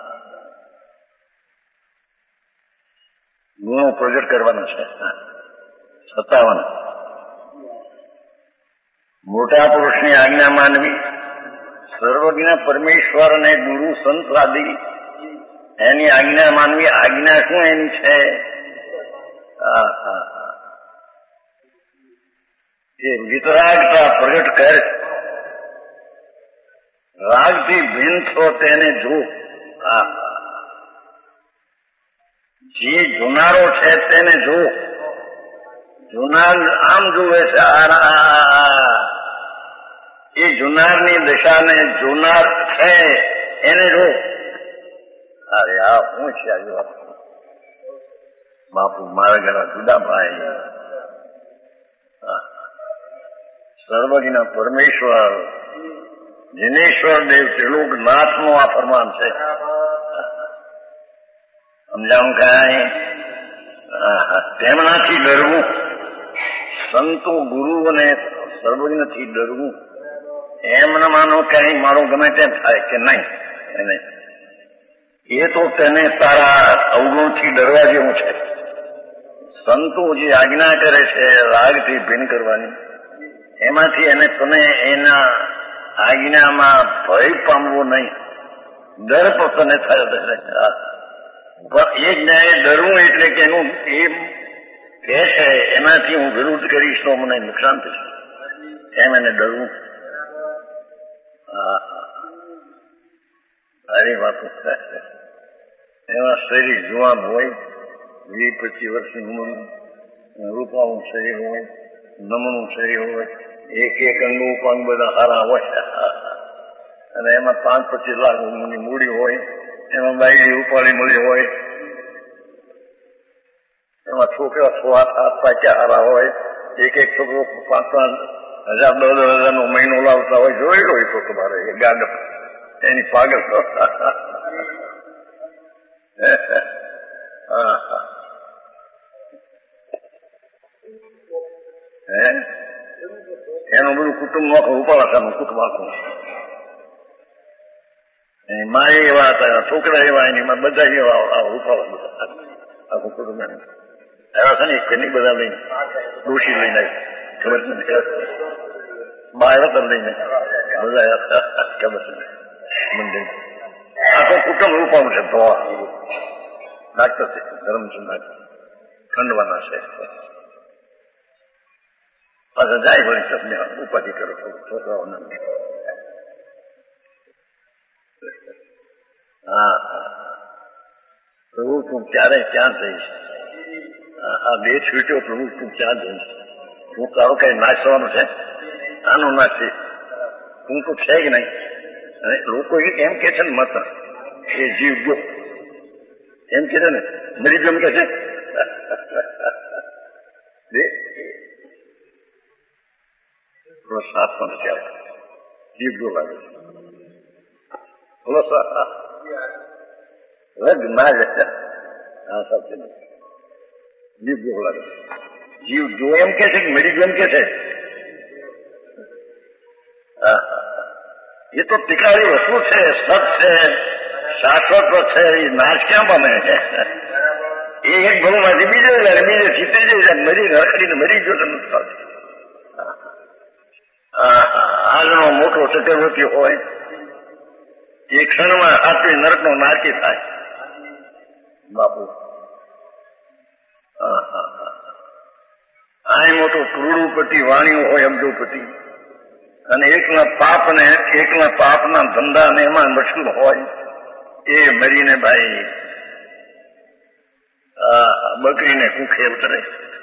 S2: ગુણો પ્રોજેક્ટ કરવાનો છે. સત્તાવન મોટા પુરુષની આજ્ઞા માનવી, સર્વજ્ઞ પરમેશ્વર અને ગુરુ સંત આદિ એની આજ્ઞા માનવી. આજ્ઞા શું એની છે? એ વિતરાગતા પ્રગટ કર, રાગથી ભિન્ન છો તેને જો. જે જોનારો છે તેને જો. જોનાર આમ જુએ છે, એ જોનારની દશાને જોનાર છે એને જો. અરે આ હું છે આ બાપુ મારા ઘણા જુદા ભાઈ. સર્વજ્ઞ પરમેશ્વર જિનેશ્વર દેવ ત્રિલોકનાથ નું આ ફરમાન છે. સમજાવું કાંઈ? તેમનાથી ડરવું, સંતો ગુરુ અને સર્વજ્ઞથી ડરવું. એમ ન માનો કઈ મારો ગમે તેમ થાય કે નહીં, એને એ તો તેને તારા અવગુણથી ડરવા જેવું છે. સંતો જે આજ્ઞા કરે છે રાગથી ભિન્ન કરવાની, એમાંથી એને તને એના આજ્ઞામાં ભય પામવો નહીં, ડર પણ તને થાય. એ જ્ઞાએ ડરવું એટલે કે એનું એમ કે છે એનાથી હું વિરુદ્ધ કરીશ તો મને નુકસાન થશે, એમ એને ડરવું. સારી વાતો થાય. એમાં શરીર જુવાન હોય, વીસ પચીસ વર્ષની ઉંમરનું, રૂપાળું શરીર હોય, નમણું શરીર હોય, એક એક અંગ ઉપાંગ બધા સારા હોય, અને એમાં પાંચ પચીસ લાખ ની મૂડી હોય, એમાં બાયડી ઉપાડી મળી હોય, એમાં છોકરા છ હાથ હાથ પાક્યા હારા હોય, એક એક છોકરો પાંચ પાંચ હજાર દસ હજાર નો મહિનો લાવતા હોય. જોયેલો હોય તો તમારે એ ગાડપ એની પાગલ. એનું બધું કુટુંબ આખું ઉપાડાનું કુટુંબ આખું. એની મા એવા હતા, છોકરા એવા, એની બધા એવા ઉપાડા બધા આખું કુટુંબ. એવા છે ને કની બધા લઈને દોષી લઈને ખબર છે બા એવા તર લઈને બધા ખબર છે મંદિર આખો કુટુંબ ઉપાડું છે. તો ડાક્ટર છે ધર્મચંદ ખંડવાના છે. પાછા જાય વળી તમને ઉપાધિ કરો છોકરાઓને. હા પ્રભુ તું ક્યારે ક્યાં જઈશ? આ બે છૂટ્યો પ્રભુ તું ક્યાં જઈશ? હું તારો કઈ નાચવાનું છે? આનું નાચી તું તો છે કે નહીં? અને લોકો એમ કે છે ને મત એ જીવ ગયો એમ કે છે ને, મરી ગયો એમ કે છે. સાત પણ છે જીવ ગયો લાગે છે. બોલો રગ ના જશે. હા સાચી નહીં, જીવ ગયો લાગે છે. જીવ જો એમ કે છે કે મરી ગયો એમ કે છે. એ તો ટીકાળી વસ્તુ છે, સત છે, શાશ્વત છે. એ નાશ ક્યાં પામે છે? એ એક ભવમાંથી બીજે જાય, બીજે જીતી જાય, મરી રખડીને મરી ગયો. આજનો મોટો ચક્રવર્તી હોય એ ક્ષણમાં આટલી નરકનો નારકી થાય. બાપુ આ મોટો કરોડોપતિ વાણીઓ હોય, અબજોપતિ, અને એકના પાપ ને એકના પાપના ધંધા ને એમાં મશગુલ હોય, એ મરીને ભાઈ બકરીને કુખે ઉતરે.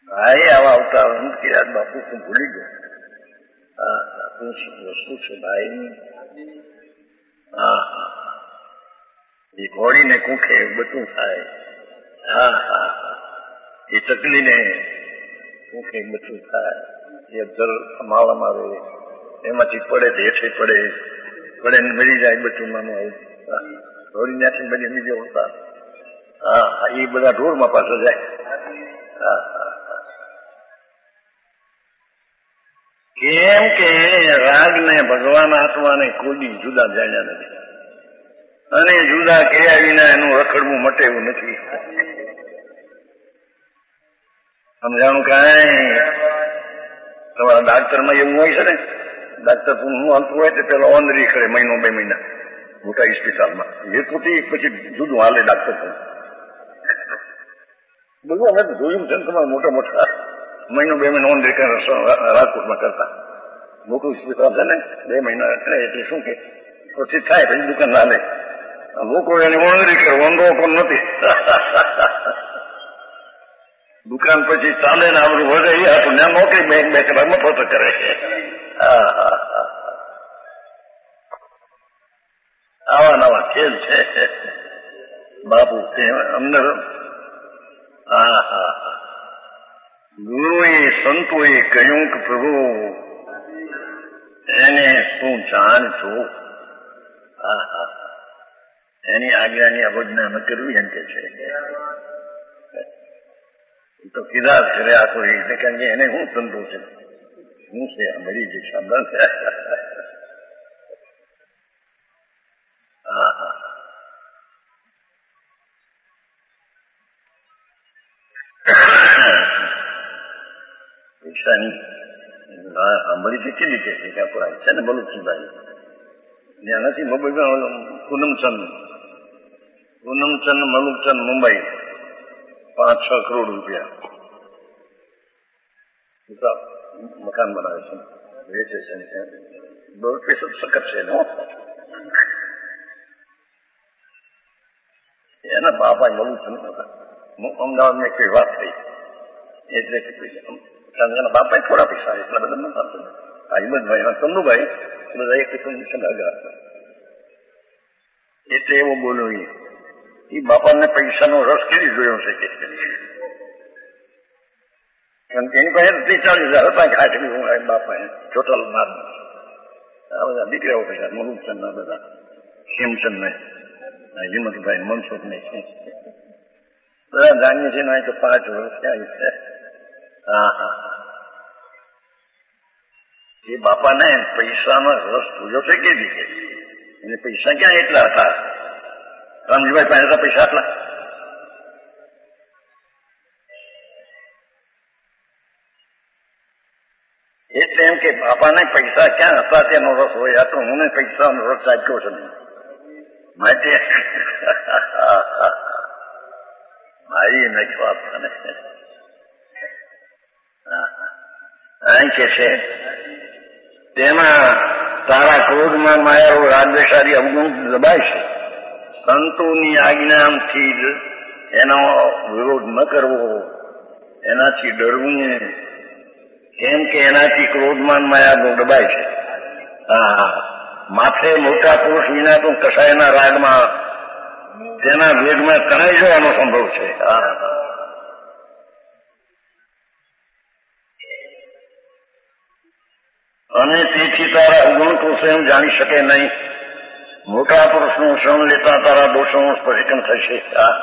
S2: ભાઈ આવા આવતા નથી યાદ બાપુ તું ભૂલી ગયો. હા હા તું વસ્તુ છે ભાઈ. હા હા એ ઘોડીને કુંખે બધું થાય. હા હા એ ચકલીને કુંખે બધું થાય. એ જલ માળામાં આવે એમાંથી પડે તો હેઠે પડે પડે ને મરી જાય બધું નાનું આવું ઘોડી ત્યાંથી બધી બીજો હોતા. હા હા એ બધા ઢોરમાં પાછળ જાય. હા હા કેમ કે રાગ ને ભગવાન આત્માને કોઈ જુદા જાણ્યા નથી અને જુદા કર્યા વિના એનું રખડવું મટે એવું નથી. સમજાણું કાંઈ તમારા ડાક્ટરમાં એવું હોય છે ને, ડાક્ટર હું હાલતું હોય તો પેલા ઓનરી કરે મહિનો બે મહિના મોટા હોસ્પિટલમાં એ પોતી પછી જુદું હાલે ડાક્ટર બધું અમે જોયું છે ને તમારા મોટા મોટા મહિનો બે મહિના ઓનરી કરે રાજકોટમાં કરતા મોટું હોસ્પિટલ છે ને બે મહિના કરે એટલે શું કે પછી થાય પછી દુકાન હાલે લોકો એની ઓનરી કરે ઓનરો પણ નથી દુકાન પછી ચાલે ને આપણું વધે એ હતું ને નોકરી બેંક બે કલાક મફત કરે. હા હા હા આવા નવા ખેલ છે બાપુ અંદર. હા હા ગુરુએ સંતોએ કહ્યું કે પ્રભુ એને તું જાણજો. હા હા એની આજ્ઞાની અવજ્ઞા ન કરવી એમ કે છે. તો કીધા ઘરે આખો એટલે કારણ કે એને શું સંતોષ છે શું છે મરી જશે. હા હા પૈસાની સાંભળી છે કેટલી કે છે કે આપણા છે ને બલુચંદાઈ ત્યાં નથી મુંબઈમાં પૂનમચંદ પૂનમચંદ મલુકચંદ મુંબઈ પાંચ છ કરોડ રૂપિયા મકાન બનાવે છે વેચે છે દોઢ પૈસા સખત છે ને એના બાપા મલુકચંદ હતા. અમદાવાદમાં એક વાત થઈ એટલે એના બાપા થોડા પૈસા એટલા બધા નતા. હિંમતભાઈ ચંદુભાઈ બધા એક હતા એટલે એવો બોલ્યો એ બાપાને પૈસાનો રસ કેવી જોયો છે કે એની પાસે ત્રીસ ચાલીસ હજાર હતા ખાટલી બાપા ટોટલ માર આ બધા દીકરાઓ પૈસા મલુકચંદ ના બધા હેમચંદ ને હિંમતભાઈ મનસુખ ને બધા જાણીએ છીએ ને તો પાંચ વર્ષ ક્યાં છે. હા હા એ બાપાને પૈસાનો રસ જોયો છે કે દીધે એને પૈસા ક્યાં એટલા હતા. રામજીભાઈ પાસે હતા પૈસા આટલા એટલે એમ કે બાપાને પૈસા ક્યાં હતા તેનો રસ હોય. આ તો હું પૈસાનો રસ આપ્યો છે માટે મારી નથી વાત મને એમ કે છે તેમાં તારા ક્રોધમાં માયા રાગદ્વેષાદી અવગુણ દબાય છે. સંતોની આજ્ઞાથી જ એનો વિરોધ ન કરવો એનાથી ડરવું કેમ કે એનાથી ક્રોધમાન માયા દબાય છે. હા માથે મોટા પુરુષ વિના તો કસાયના રાગમાં તેના વેગમાં તણાઈ જવાનો સંભવ છે. હા અને તેથી તારા અવગુણ પુરુષ એમ જાણી શકે નહીં. મોટા પુરુષનું શરણ લેતા તારા દોષોનું સ્પષ્ટીકરણ થશે.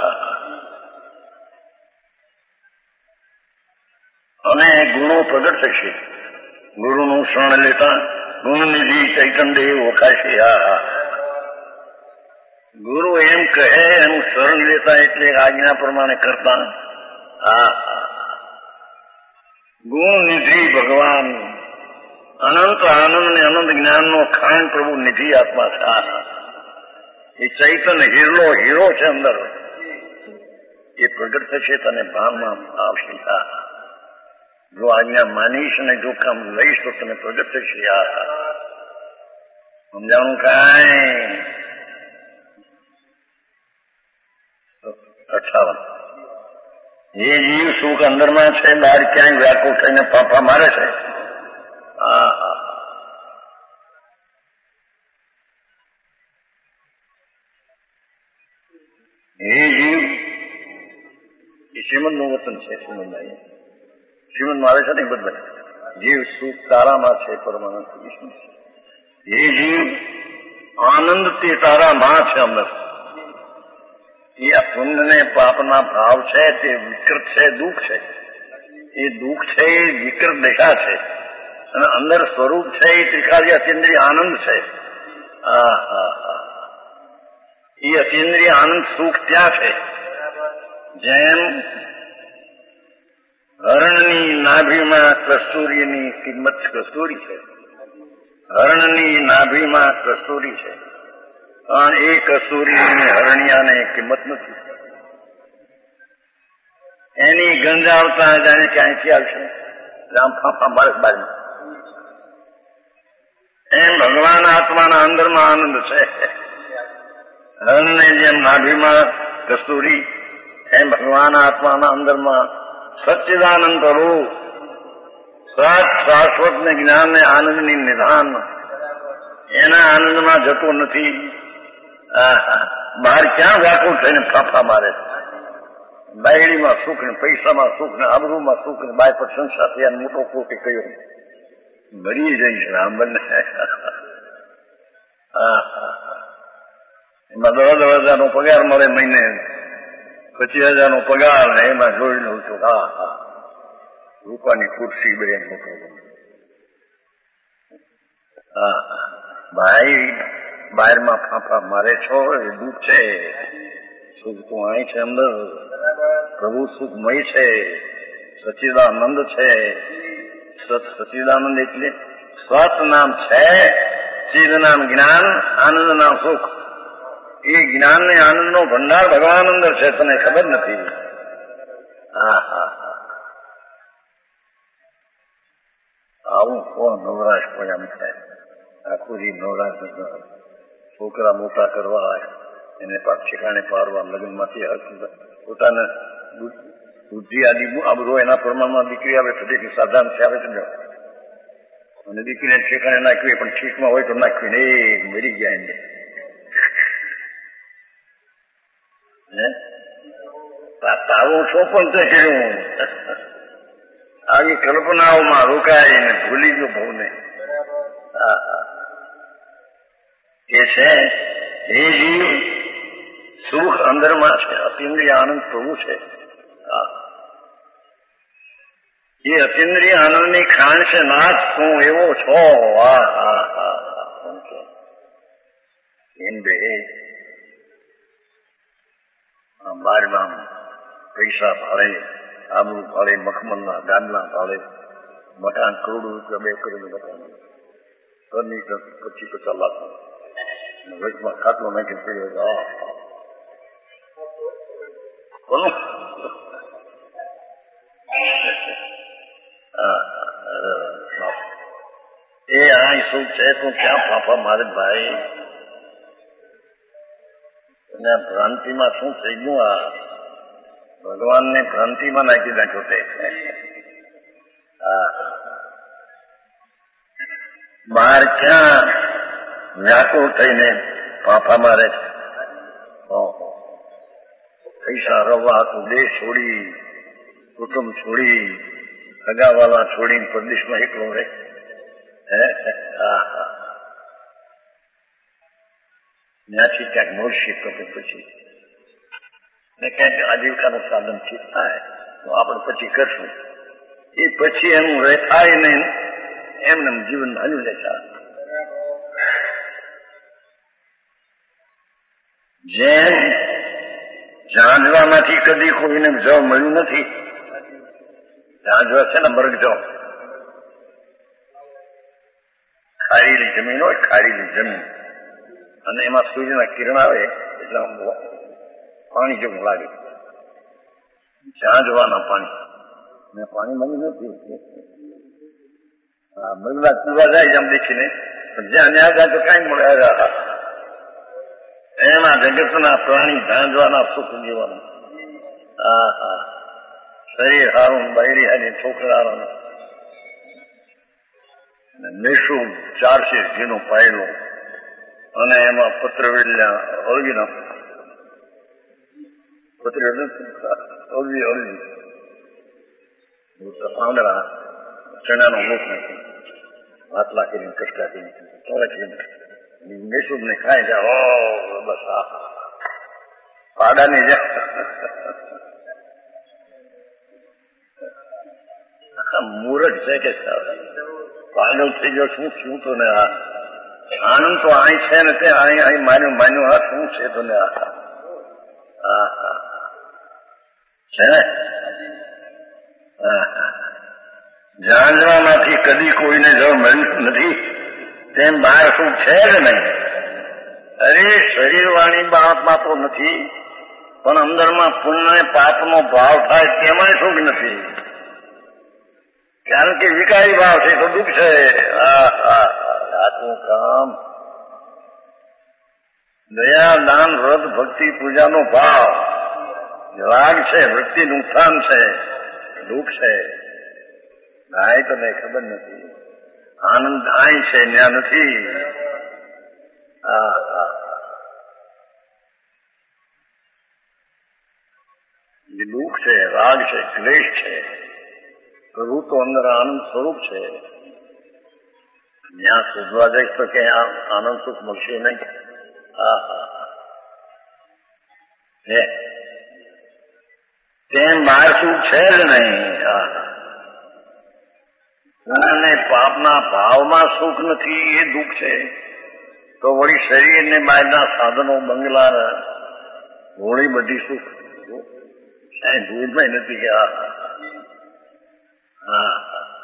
S2: અને ગુણો પ્રગટ થશે. ગુરુનું શરણ લેતા ગુણનિધિ ચૈતન્ય ઓળખાશે. હા હા ગુરુ એમ કહે એનું શરણ લેતા એટલે આજ્ઞા પ્રમાણે કરતા. હા ગુણનિધિ ભગવાન અનંત આનંદ ને અનંત જ્ઞાનનો ખાણ પ્રભુ નિધિ આત્મા છે. એ ચૈતન્ય હીરો હીરો છે અંદર એ પ્રગટ થશે તને ભાનમાં આવશે. જો આજ્ઞા માનીશ ને જો કામ લઈશ તો તને પ્રગટ થશે. સમજાણું કાંઈ અઠાવન એ જીવ સુખ અંદરમાં છે, બહાર ક્યાંય વ્યાકુળ થઈને ફાંફા મારે છે. હા હા એ જીવ એ શ્રીમદનું વતન છે. શ્રીમદ શ્રીમદમાં આવે છે ને બધા જીવ સુખ તારામાં છે, પરમાનંદ વિષ્ણુ છે. એ જીવ આનંદ તે તારામાં છે અંદર. એ આ પુણ્ય ને પાપના ભાવ છે તે વિકૃત છે, દુઃખ છે. એ દુઃખ છે એ વિકૃત દશા છે અને અંદર સ્વરૂપ છે એ ત્રિકાલી અતિન્દ્રિય આનંદ છે. હા હા હા એ અતિન્દ્રિય આનંદ સુખ ત્યાં છે. જેમ હરણની નાભીમાં કસ્તુરીની કિંમત કસ્તુરી છે. હરણની નાભીમાં કસ્તુરી છે, પણ એ કસ્તુરીની હરણિયાને કિંમત નથી. એની ગંધ આવતા જાણે ક્યાંયથી આવશે, આમ ફાંફા બારક બારમાં. એમ ભગવાન આત્માના અંદરમાં આનંદ છે. હરણને જેમ નાભીમાં કસ્તુરી, એમ ભગવાન આત્માના અંદરમાં સચ્ચિદાનંદ પ્રભુ સત શાશ્વત ને જ્ઞાન ને આનંદની નિધાન એના આનંદમાં જતો નથી. બહાર ક્યાં વ્યાકુળ થઈને ફાંફા મારે છે. બાયડીમાં સુખ ને પૈસામાં સુખ ને આબરૂમાં સુખ ને બાય પર સંસાર થયા મોટો કોકે કહ્યો મરી જઈશ રામ બંને. એમાં દસ દસ હજાર નો પગાર મળે મહિને, પચીસ હજાર નો પગાર ને એમાં જોઈ લઉં છું. હા હા રૂપાની ખુરશી બે મોટો. હા ભાઈ બહારમાં ફાંફા મારે છો એ દુઃખ છે. સુખ તો અહીં છે અંદર. પ્રભુ સુખમય છે, સચિદાનંદ છે. સચિદાનંદ એટલે સત નામ છે, ચિદ નામ જ્ઞાન, આનંદ નામ સુખ. એ જ્ઞાન ને આનંદ નો ભંડાર ભગવાન અંદર છે, તને ખબર નથી. હા હા હા આવું કોણ નવરાશ કોઈ આમ થાય. આખું જી નવરાશ છોકરા મોટા કરવા એને પાક ઠેકાણે પાડવા, લગ્નમાંથી પોતાને બુદ્ધિ આદિ આબરો એના પ્રમાણમાં દીકરી આવે તો દેખી સાધારણ છે આવે સમજો. અને દીકરીને ઠેકાણે નાખવી પણ ઠીકમાં હોય તો નાખવી ને એ મરી ગયા એને. તારું શું પણ તે કર્યું. આવી કલ્પનાઓમાં રોકાઈને ભૂલી ગયો બહુને. એ છે એ જીવ સુખ અંદરમાં છે, અતિન્દ્રિય આનંદ પ્રભુ છે. એ અતિન્દ્રિય આનંદની ખાણ છે. નાથ તું એવો છો. વાહ હા હા એમ બે બારમાં પૈસા ભાડે, આબરૂ ભાડે, મખમલના ગામના ભાડે મકાન કરોડો રૂપિયા બે કરોડ મકાન ફર્નિચર પચીસ પચાસ લાખ વચમાં ખાટલો નાખી પડ્યો. બોલો એ આ શું છે તું ક્યાં ફાંફા મારે ભાઈ. અને ભ્રાંતિમાં શું થઈ ગયું. આ ભગવાનને ભ્રાંતિમાં નાખી નાખ્યો તે. બહાર ક્યાં વ્યાકુળ થઈને ફાંફા મારે છે. પૈસા રવા તું દેશ છોડી, કુટુંબ છોડી, સગાવાલા છોડીને પ્રદેશમાં એકલો રહે. ત્યાંથી ક્યાંક મળશે તો પછી ને ક્યાંક આજીવિકાનું સાધન ઠીક થાય તો આપણે પછી કરશું. એ પછી એનું રહે થાય નહીં, એમને જીવન હાલ્યું લેતા. જેમ ઝાંઝવામાંથી કદી કોઈને જવ મળ્યું નથી. ઝાંઝવા છે ને મરગ જવ, ખારેલી જમીન હોય, ખારેલી જમીન અને એમાં સૂર્યના કિરણ આવે એટલે પાણી જેવું લાગે. ઝાંઝવાના પાણી ને પાણી મળ્યું નથી. હા મગલા પીવા જાય આમ દેખીને, જ્યાં ન્યા જાય તો કઈ મળે. એમાં જગતના પ્રાણી ઝાંઝવાના સુખ જીવવાનું. હા હા શરીર હારું, બૈરી હારી, છોકરા નિશુભ ચારસે ઘીનું પાયલું અને એમાં પત્રવેલ્યા અળવી ના પત્ર અળવી અળવી આંગળા ચણાનો લોટ નાખી વાતલા કરીને કટકા કરીને ચોરાખીને નિશુભ ને ખાઈ જાય. ઓ બસ આ પાડાની જેમ મૂરખ છે કે પાગલ થઈ ગયો. શું શું તો ને આ આનંદ તો અહીં છે ને તે અહીં અહીં માન્યું માન્યું આ શું છે તો ને આ છે ને જાણવામાંથી કદી કોઈને જળ મળ્યું નથી તેમ બહાર સુખ છે જ નહીં. અરે શરીર વાણી બાબતમાં તો નથી, પણ અંદરમાં પુણ્ય પાપનો ભાવ થાય તેમાં સુખ નથી. કારણ કે વિકારી ભાવ છે તો દુઃખ છે. આટલું કામ દયા, દાન, વ્રત, ભક્તિ, પૂજાનો ભાવ રાગ છે, વૃત્તિનું ઉત્થાન છે, દુઃખ છે. આ તને ખબર નથી. આનંદ આય છે ત્યાં નથી. જે દુઃખ છે, રાગ છે, ક્લેશ છે, પ્રભુ તો અંદર આનંદ સ્વરૂપ છે. ત્યાં શોધવા જઈશ તો કે આનંદ સુખ મળશે નહીં. હા હા તેમ બહાર સુખ છે જ નહીં. અને પાપના ભાવમાં સુખ નથી એ દુઃખ છે. તો વળી શરીરને બહારના સાધનો, બંગલા, ઘોડી બધી સુખ દૂધમાં નથી કે હા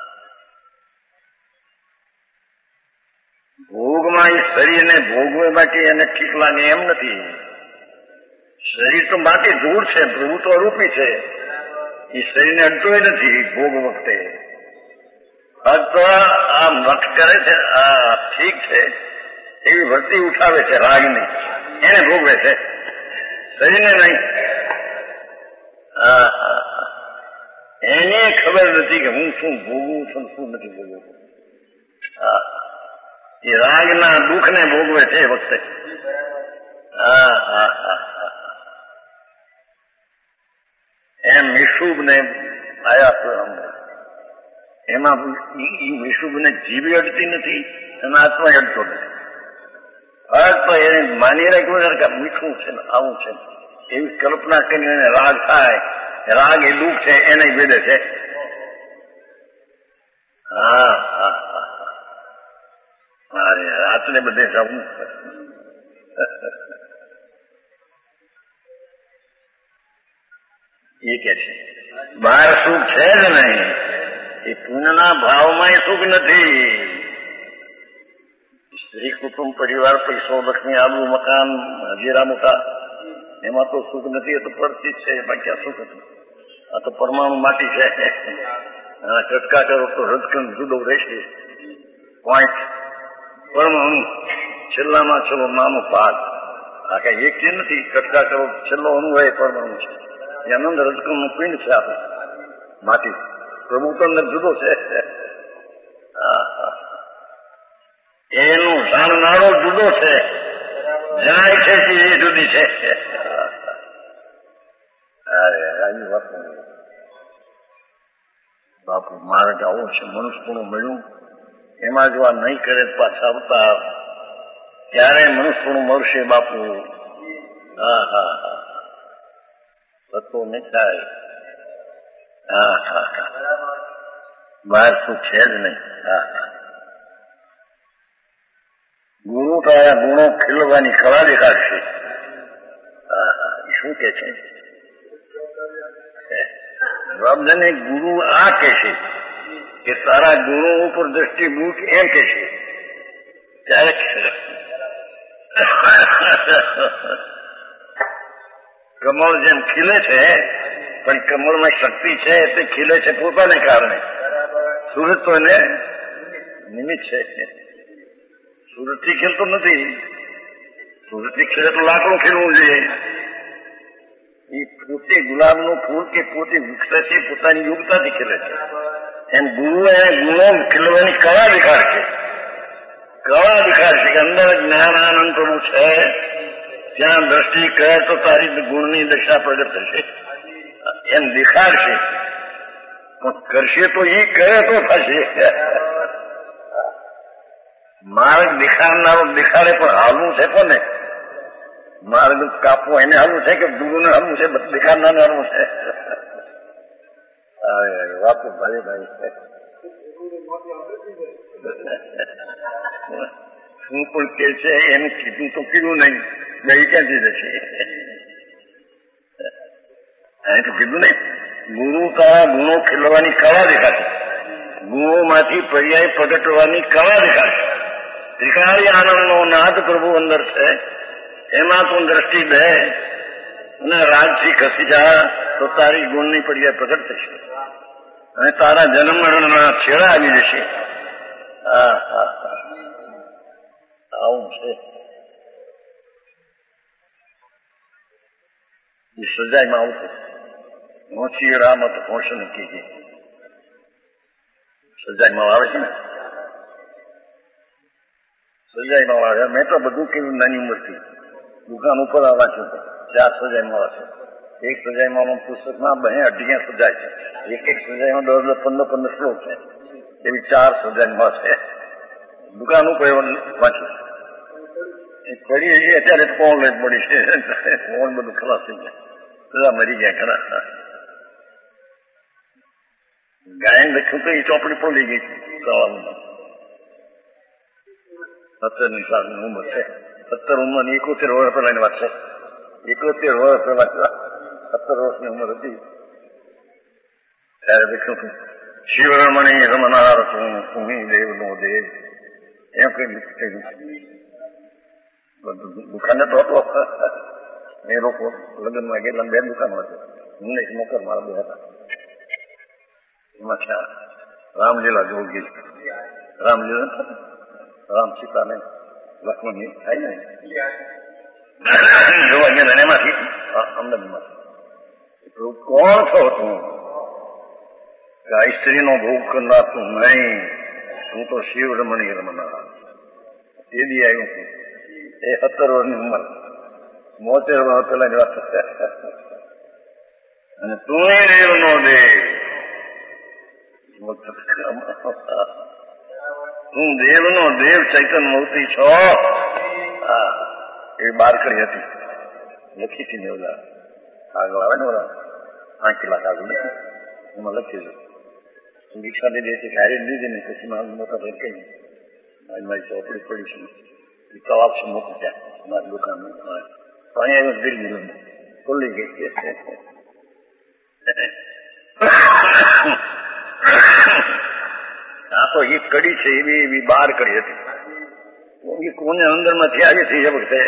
S2: ભોગમાં એ શરીરને ભોગવે બાકી એને ઠીક લાગે એમ નથી. શરીર તો બાકી ધૂળ છે, પ્રભુ તો અરૂપી છે. એ શરીરને અડતોય નથી ભોગ વખતે. ફક્ત આ નખ કરે છે, આ ઠીક છે એવી વૃત્તિ ઉઠાવે છે રાગની, એને ભોગવે છે, શરીરને નહીં. એને ખબર નથી કે હું શું ભોગવું છું, શું નથી ભોગવું. એ રાગના દુઃખને ભોગવે છે એ વખતે. હા હા હા એમ નિશુભ ને આયા એમાં વિશુભ ને જીભ અડતી નથી અને આત્મા અડતો નથી. ફક્ત એને માની રાખ્યું કે મીઠું છે ને આવું છે એવી કલ્પના કરીને એને રાગ થાય. રાગ એ દુઃખ છે એને ભેદે છે. હા હા અરે રાત્રે બધે જવું એ કે છે બહાર સુખ છે જ નહીં. એ પુણ્યના ભાવમાં એ સુખ નથી. સ્ત્રી કુટુંબ, પરિવાર, પૈસો, લક્ષ્મી, આબુ, મકાન, હજીરા મોટા, એમાં તો સુખ નથી. એ તો પરથી છે, એમાં ક્યાં સુખ હતું? આ તો પરમાણુ માટી છે. કટકા કરો તો રજકણ જુદો રહેશે. પોઈન્ટ પરમાણુ છેલ્લામાં છેલ્લો નાનો ભાગ. આ કઈ એક ચીજ નથી. કટકા કરો છેલ્લો અનુભવ પરમાણુ છે. એ આનંદ રજકણનું પિંડ છે આપણે માટી. પ્રભુ તો અંદર જુદો છે. એનું જાણનારો જુદો છે. જણાય છે કે એ જુદી છે. અરે આવી વાત બાપુ મારે આવો છે. મનુષ્યપણું મળ્યું એમાં જો આ નહીં કરે પાછા આવતા ત્યારે મનુષ્યપણું મળશે બાપુ. હા હા હા તો નહીં થાય. હા હા હા બહાર સુખ છે જ નહીં. હા હા ગુરુ કયા ગુણો ખીલવાની કળા દેખાડશે. હા હા શું કે છે? રબને ગુરુ આ કે છે કે તારા ગુરુ ઉપર દ્રષ્ટિ મૂક એમ કે છે. ત્યારે કમળ જેમ ખીલે છે પણ કમળમાં શક્તિ છે તે ખીલે છે પોતાને કારણે. સૂરજ તો એને નિમિત્ત છે. સૂરજથી ખીલતો નથી. સૂરજથી ખીલે તો લાકડું ખીલવું જોઈએ. એ પોતે ગુલાબનું ફૂલ કે પોતે વૃક્ષ છે, પોતાની યોગ્યતાથી ખીલે છે. એમ ગુરુ એને ગુણો ખીલવાની કળા દેખાડશે, કળા દેખાડશે કે અંદર જ્ઞાન આનંદ પ્રભુ છે. ત્યાં દ્રષ્ટિ કરે તો તારી ગુણની દશા પ્રગટ થશે, એમ દેખાડશે. પણ કરશે તો એ કરે તો થશે. માર્ગ દેખાડનારો દેખાડે, પણ હાલવું છે કોને? માર્ગ કાપવો એને હાલવું છે કે ગુરુને હાલવું છે? દેખાડનારને હાલવું છે. વાપુ ભાઈ ભાઈ શું પણ કે છે એનું કીધું તો કીધું નહીં, ગઈ ક્યાંથી જશે? એને તો કીધું નહીં. ગુરુ તારા ગુણો ખીલવાની કળા દેખાશે, ગુણોમાંથી પર્યાય પ્રગટવાની કળા દેખાશે. ત્રિકાળી આનંદનો નાદ પ્રભુ અંદર છે, એમાં તું દ્રષ્ટિ દે અને રાજથી ખસી જા તો તારી ગુણની પર્યાય પ્રગટ થશે અને તારા જન્મ મરણના છેડા આવી જશે. હા હા હા આવું છે. એ સજાઈમાં આવું છે. મોછી રામત હોશ કીધી સજાઈમાં આવે છે ને, સજાઈમાં આવે. મેં તો બધું કેવું નાની ઉંમરથી દુકાન ઉપર વાંચ્યું છે. ચાર સજાઈમાં આવે છે. એક સજાઈમાં પુસ્તકમાં બે અઢીયા સજાય છે, એક એક સજાઈમાં દસ દસ પંદર પંદર શ્લોક છે. એવી ચાર સજાઈમાં છે. દુકાન ઉપર વાંચ્યું છે. પડી અત્યારે કોણ લઈ પડી છે, કોણ બધું ખલાસ થઈ જાય, બધા મરી ગયા ખરા. ગાયન લખ્યું તો એ ચોપડી પણ લઈ ગઈ સવાલમાં. સત્તર ની સાલની ઉંમર છે. સત્તર ઉંમર ની એકોતેર વર્ષ પહેલાની વાત છે. એકોતેર વર્ષ પહેલા સત્તર વર્ષની ઉંમર હતી ત્યારે લખ્યું હતું, શિવરમણી રમનાર તું ભૂમિ દેવ નો દેવ, એમ કઈ લખ્યું. દુકાને તો હતો. એ લોકો લગ્નમાં ગયેલા બે દુકાનો હતી. મને નોકર મારા બે હતા. એમાં છે રામલીલા જોગી, રામલીલા રામ સીતા ને લક્ષ્મણ થાય ને જોવા ગયા એમાંથી અમદાવાદમાંથી. કોણ છો તું? આ સ્ત્રીનો ભોગ કરનાર તું નહીં, હું તો શિવ રમણી રમનાર. તે દી આવ્યું છું. એ સત્તર વર્ષની ઉંમર, મોતેર વર્ષ પેલા જ વાત. અને તું દેવ નો દેવ, તું દેવ નો દેવ ચૈતન મૂર્તિ છો. એ બાર કરી હતી લખી હતી ને ઓલા આગળ આવે ને ઓલા પાંચ લાખ આગળ એમાં લખી છે. દીક્ષા દીધી હતી, કાર્ય લીધી ને પછી મારા મોટા ભાઈ કઈ મારી ચોપડી પડી છે. કવાબ છે મોકલી ત્યાં મારી દુકાન અહીંયા દિલ મિલન ખુલ્લી ગઈ. આ તો એક કડી છે, એવી એવી બાર કડી હતી. એ કોને અંદર માંથી આવી હતી એ વખતે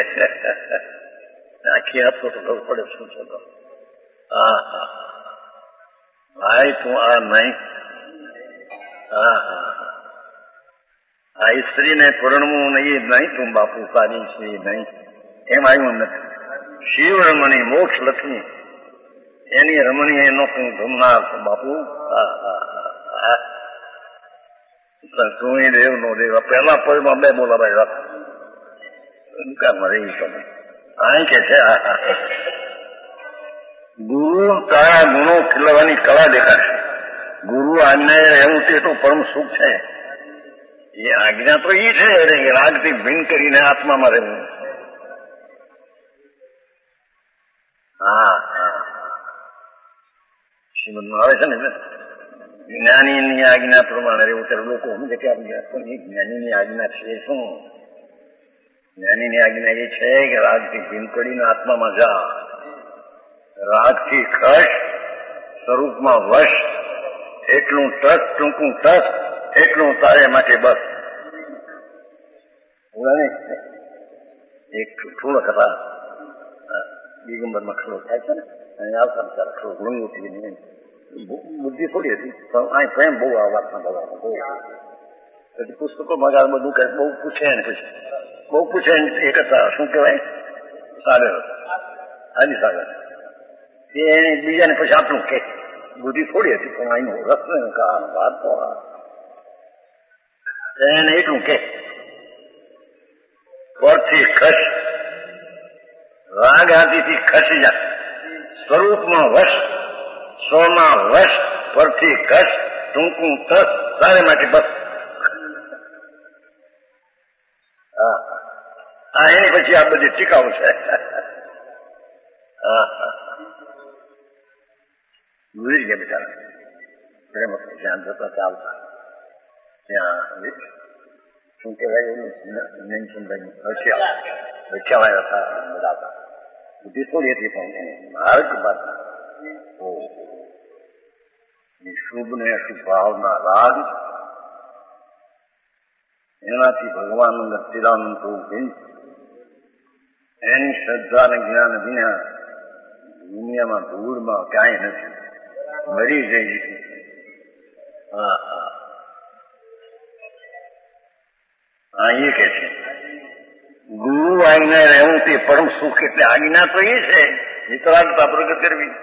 S2: આખી આપતો તો ખબર પડે શું છે. તો હા હા ભાઈ તું આ નહીં. હા હા આ સ્ત્રીને પરણવું નહીં, નહીં તું બાપુ તારી સ્ત્રી નહીં, એમ આવ્યું નથી. શિવ રમણી મોક્ષ લક્ષ્મી એની રમણી એનો તું ગમનાર છું બાપુ. હા હા હા તું દેવ નો દેવ. પહેલા પદમાં બે બોલાભાઈ વાત દુકાનમાં રહી તમે અહીં કે છે ગુરુ તારા ગુણો ખીલવાની કળા દેખાશે. ગુરુ આજ્ઞાએ રહેવું તે તો પરમ સુખ છે. એ આજ્ઞા તો એ છે રાગથી ભિન્ન કરીને આત્મામાં રહેવું. હા હા શ્રીમદમાં આવે છે ને જ્ઞાનીની આજ્ઞા પ્રમાણે રહેવું. ત્યારે લોકો સમજે કે પણ એ જ્ઞાનીની આજ્ઞા છે શું? જ્ઞાનીની આજ્ઞા એ છે કે રાગથી ભિન્ન કરીને આત્મામાં જા, રાગથી ખસ, સ્વરૂપમાં વશ, એટલું ટસ ટૂંકું ટસ, એટલું તારે માટે બસ. એક થોડો હતા દિગંબરમાં ખડો થાય છે ને, અહીં આવતા બિચારા ખડો ગુણવતી બુદ્ધિ થોડી હતી પણ અહીં પ્રેમ બહુ આ વાતમાં ભરવાનો બહુ. પછી પુસ્તકો મગાર બધું કરે, બહુ પૂછે ને પછી બહુ પૂછે. એક હતા શું કહેવાય સાગર, હાજી સાગર. એને બીજાને પછી આપણું કે બુદ્ધિ થોડી હતી પણ અહીંનું રત્ન કા વાત તો એને એટલું કે પરથી ખસ રાગ આદિથી ખસી જા સ્વરૂપમાં વશ સ્વમાં વશ પરથી ખસ ટૂંકું તસ તારે માટે બસ. હા હા એની પછી આ બધી ટીકાઓ છે. હા હા ભૂલી ગયા બિચારા પ્રેમ જ્યાં જતા ચાલતા ત્યાં શું કહેવાય મેન્શનભાઈ રશિયા રશિયાવાળા હતા બધા હતા બુદ્ધિ થોડી હતી પણ માર્ગ બાતા શુભ ને અશુભ ભાવના રાગ એનાથી ભગવાન સચ્ચિદાનંદ થવું એની શ્રદ્ધા અને જ્ઞાન વિના દુનિયામાં ધૂળમાં ક્યાંય નથી મરી જઈ. હા હા હા એ કે છે ગુરુ આજ્ઞા રહેવું તે પરમ સુખ એટલે આજ્ઞા તો એ છે વિતરાગતા પ્રગટ કરવી.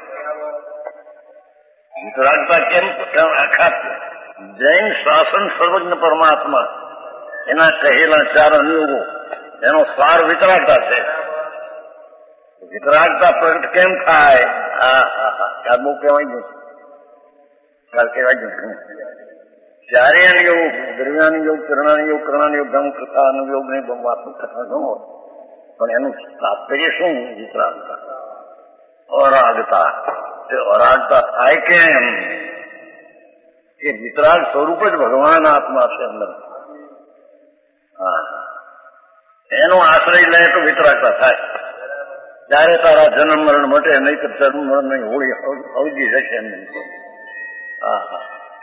S2: વિતરાગતા કેમ આખા જૈન શાસન સર્વજ્ઞ પરમાત્મા એના કહેલા ચાર અનુયોગો એનો સાર વિતરાગતા છે. વિતરાગતા પ્રગટ કેમ થાય? હા હા હા કાલ બહુ કહેવાય ગયું કાલ કહેવાય ગયું ચારે યોગ દરમિયાન યોગ ચરણાની યોગ કરણાની યોગ ધમ કથા અનુયોગ ને બ્રહ્માત્મક કથા ગમો પણ એનું તાત્પર્ય શું? વિતરાગતા અરાગતા. અરાગતા થાય કેમ કે વિતરાગ સ્વરૂપ જ ભગવાન આત્મા છે અંદર. હા એનો આશ્રય લે તો વિતરાગતા થાય. ત્યારે તારા જન્મ મરણ મટે નહીં તો જન્મ મરણ નહીં હોળી અવગી જશે એમ નહીં. હા હા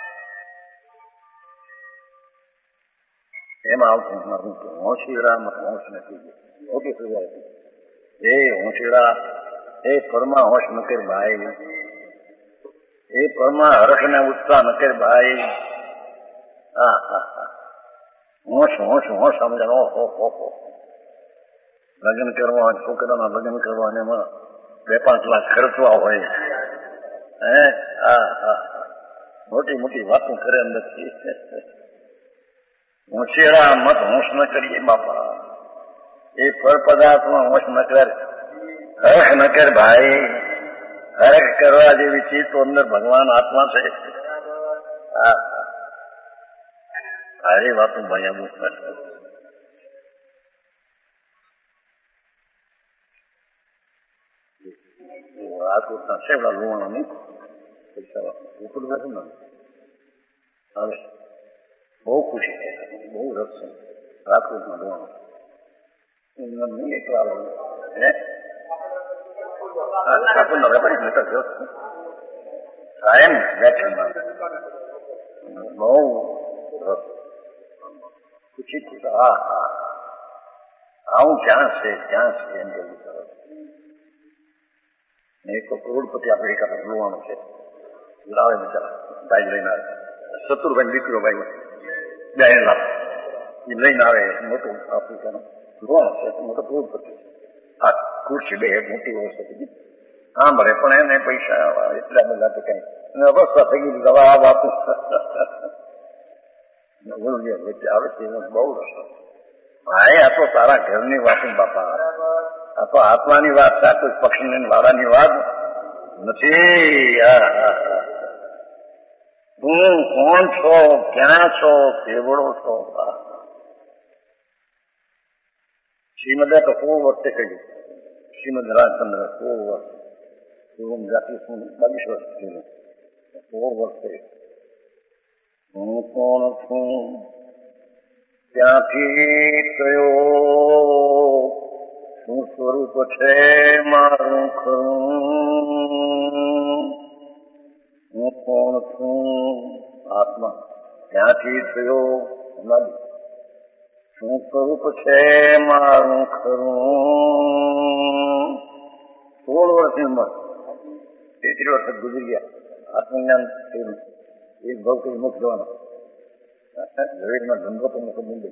S2: એમાં આવતું મારું હોશિયારામાં હોશ નથી. ઓકે એ હોશિયારા એ પરમા હોશ નકર ભાઈ એ પરમા હર્ષ ને ઉત્સાહ નકર ભાઈ. હા હા હા હોશ હોશ હોશ સમજણ ઓહો હો હો લગ્ન કરવા છોકરાના લગ્ન કરવા અને એમાં બે પાંચ લાખ ખર્ચવા હોય હે. હા હા મોટી મોટી વાતો કરે નથી. હોશિયારા મત હોશ ન કરીએ બાપા. એ પર પદાર્થમાં હોશ ન કર હર્ષ ન કર ભાઈ. હરખ કરવા જેવી ચીજ તો અંદર ભગવાન આત્મા છે. હા સારી વાતો ભાઈ અમુક રાજકોટના સેવડા લોવાણા નહીં પૈસા ઉપડ નથી ને હવે બહુ ખુશી થાય બહુ રક્ષણ રાજકોટમાં લોવાણા નહીં એકલા હે ઠાકોરના વેપારી મોટા ગયો સાયમ બેઠમાં બહુ ખુશી ખુશ. હા હા આવું ક્યાં છે ક્યાં છે એમ કેવું સરસ. એક તો કરોડપતિ અમેરિકા પર જોવાનું છે લાવે બિચારા ભાઈ લઈને આવે શત્રુભાઈ દીકરો ભાઈ બે લાખ એ લઈને આવે મોટું આફ્રિકાનો જોવાનું છે મોટો કરોડપતિ. આ ખુરશી બે મોટી વસ્તુ હા ભરે પણ એને પૈસા એટલા બધા તો કઈ અવસ્થા થઈ ગઈ દવા આ વાતું વચ્ચે આવે છે બહુ રસ્તો. ભાઈ આ તો તારા ઘરની વાતું બાપા. આ તો આત્માની વાત છે. આ કોઈ પક્ષી વાળાની વાત નથી. તું કોણ છો ક્યાં છો કેવડો છો? શ્રીમદે તો સો વર્ષે કહ્યું શ્રીમદ રાજચંદ્ર સો વર્ષ પૂર્વ જાતિ શું બાવીસ વર્ષ થયું સો વર્ષે હું કોણ છું ત્યાંથી કયો શું સ્વરૂપ છે મારું ખરું. હું કોણ છું આત્મા ત્યાંથી થયો શું સ્વરૂપ છે મારું ખરું. સોળ વર્ષની ઉંમર તેત્રીસ વર્ષ ગુજરી ગયા. આત્મજ્ઞાન થયું એક ભાવ કઈ મુખ જવાનો ઝવેરીમાં ધંધો તો મુખ મુંબઈ.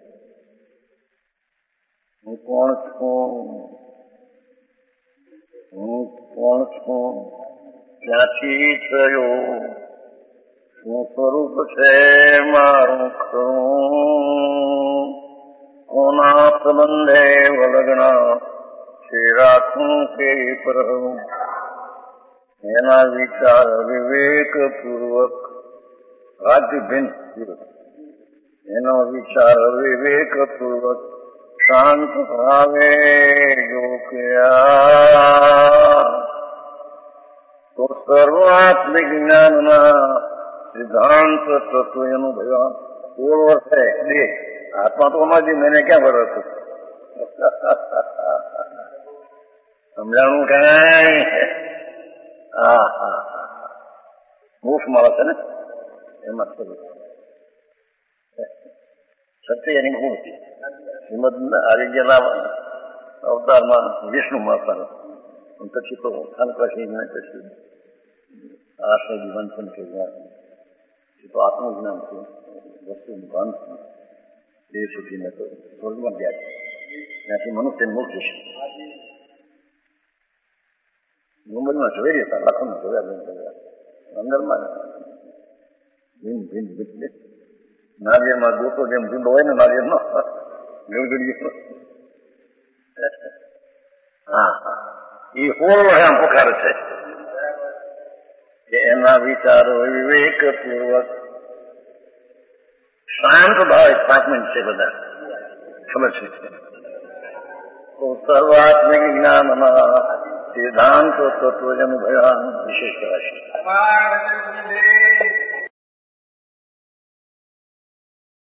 S2: હું કોણ છું હું કોણ છું ક્યાંથી થયો, શું સ્વરૂપ છે મારું ખરું, કોના સંબંધે વલગણા છે રાખું કે પરહું, એના વિચાર વિવેક પૂર્વક રાજ્ય ભિન્ન એનો વિચાર વિવેક પૂર્વક શાંત ભાવે જો કયા તો સર્વાત્મિક જ્ઞાનના સિદ્ધાંત તત્વ એનું ભગવાન સોળ વર્ષે બે આત્મા તો અમારી મેને ક્યાં ભર હતું સમજાણું કઈ હા હા મુખ મળે છે ને એમાં સત્ય એની મૂર્તિ શ્રીમદ આરોગ્યના અવતારમાં વિષ્ણુ મળતા પછી તો ખાનપાસી પછી આશ્રય જીવન છે એ તો આત્મજ્ઞાન છે વસ્તુનું ભાન છે એ સુધીને તો સ્વર્ગમાં ગયા છે ત્યાંથી મનુષ્ય મુક્ત છે મુંબઈમાં જોઈ રહ્યા હતા લાખોમાં જોયા અંદરમાં ભીન ભીન ભીન નારિયેળમાં ગોતો જેમ ભીંડો હોય ને નારિયેળનો ગળગડિયો હા હા એ હોળ આમ પોકાર છે કે એના વિચારો વિવેક પૂર્વક શાંત ભાવ પાંચ મિનિટ છે બધા ખબર છે તો સર્વાત્મિક જ્ઞાનમાં સિદ્ધાંતો તત્વ એનું ભગવાન વિશેષ કરાશે.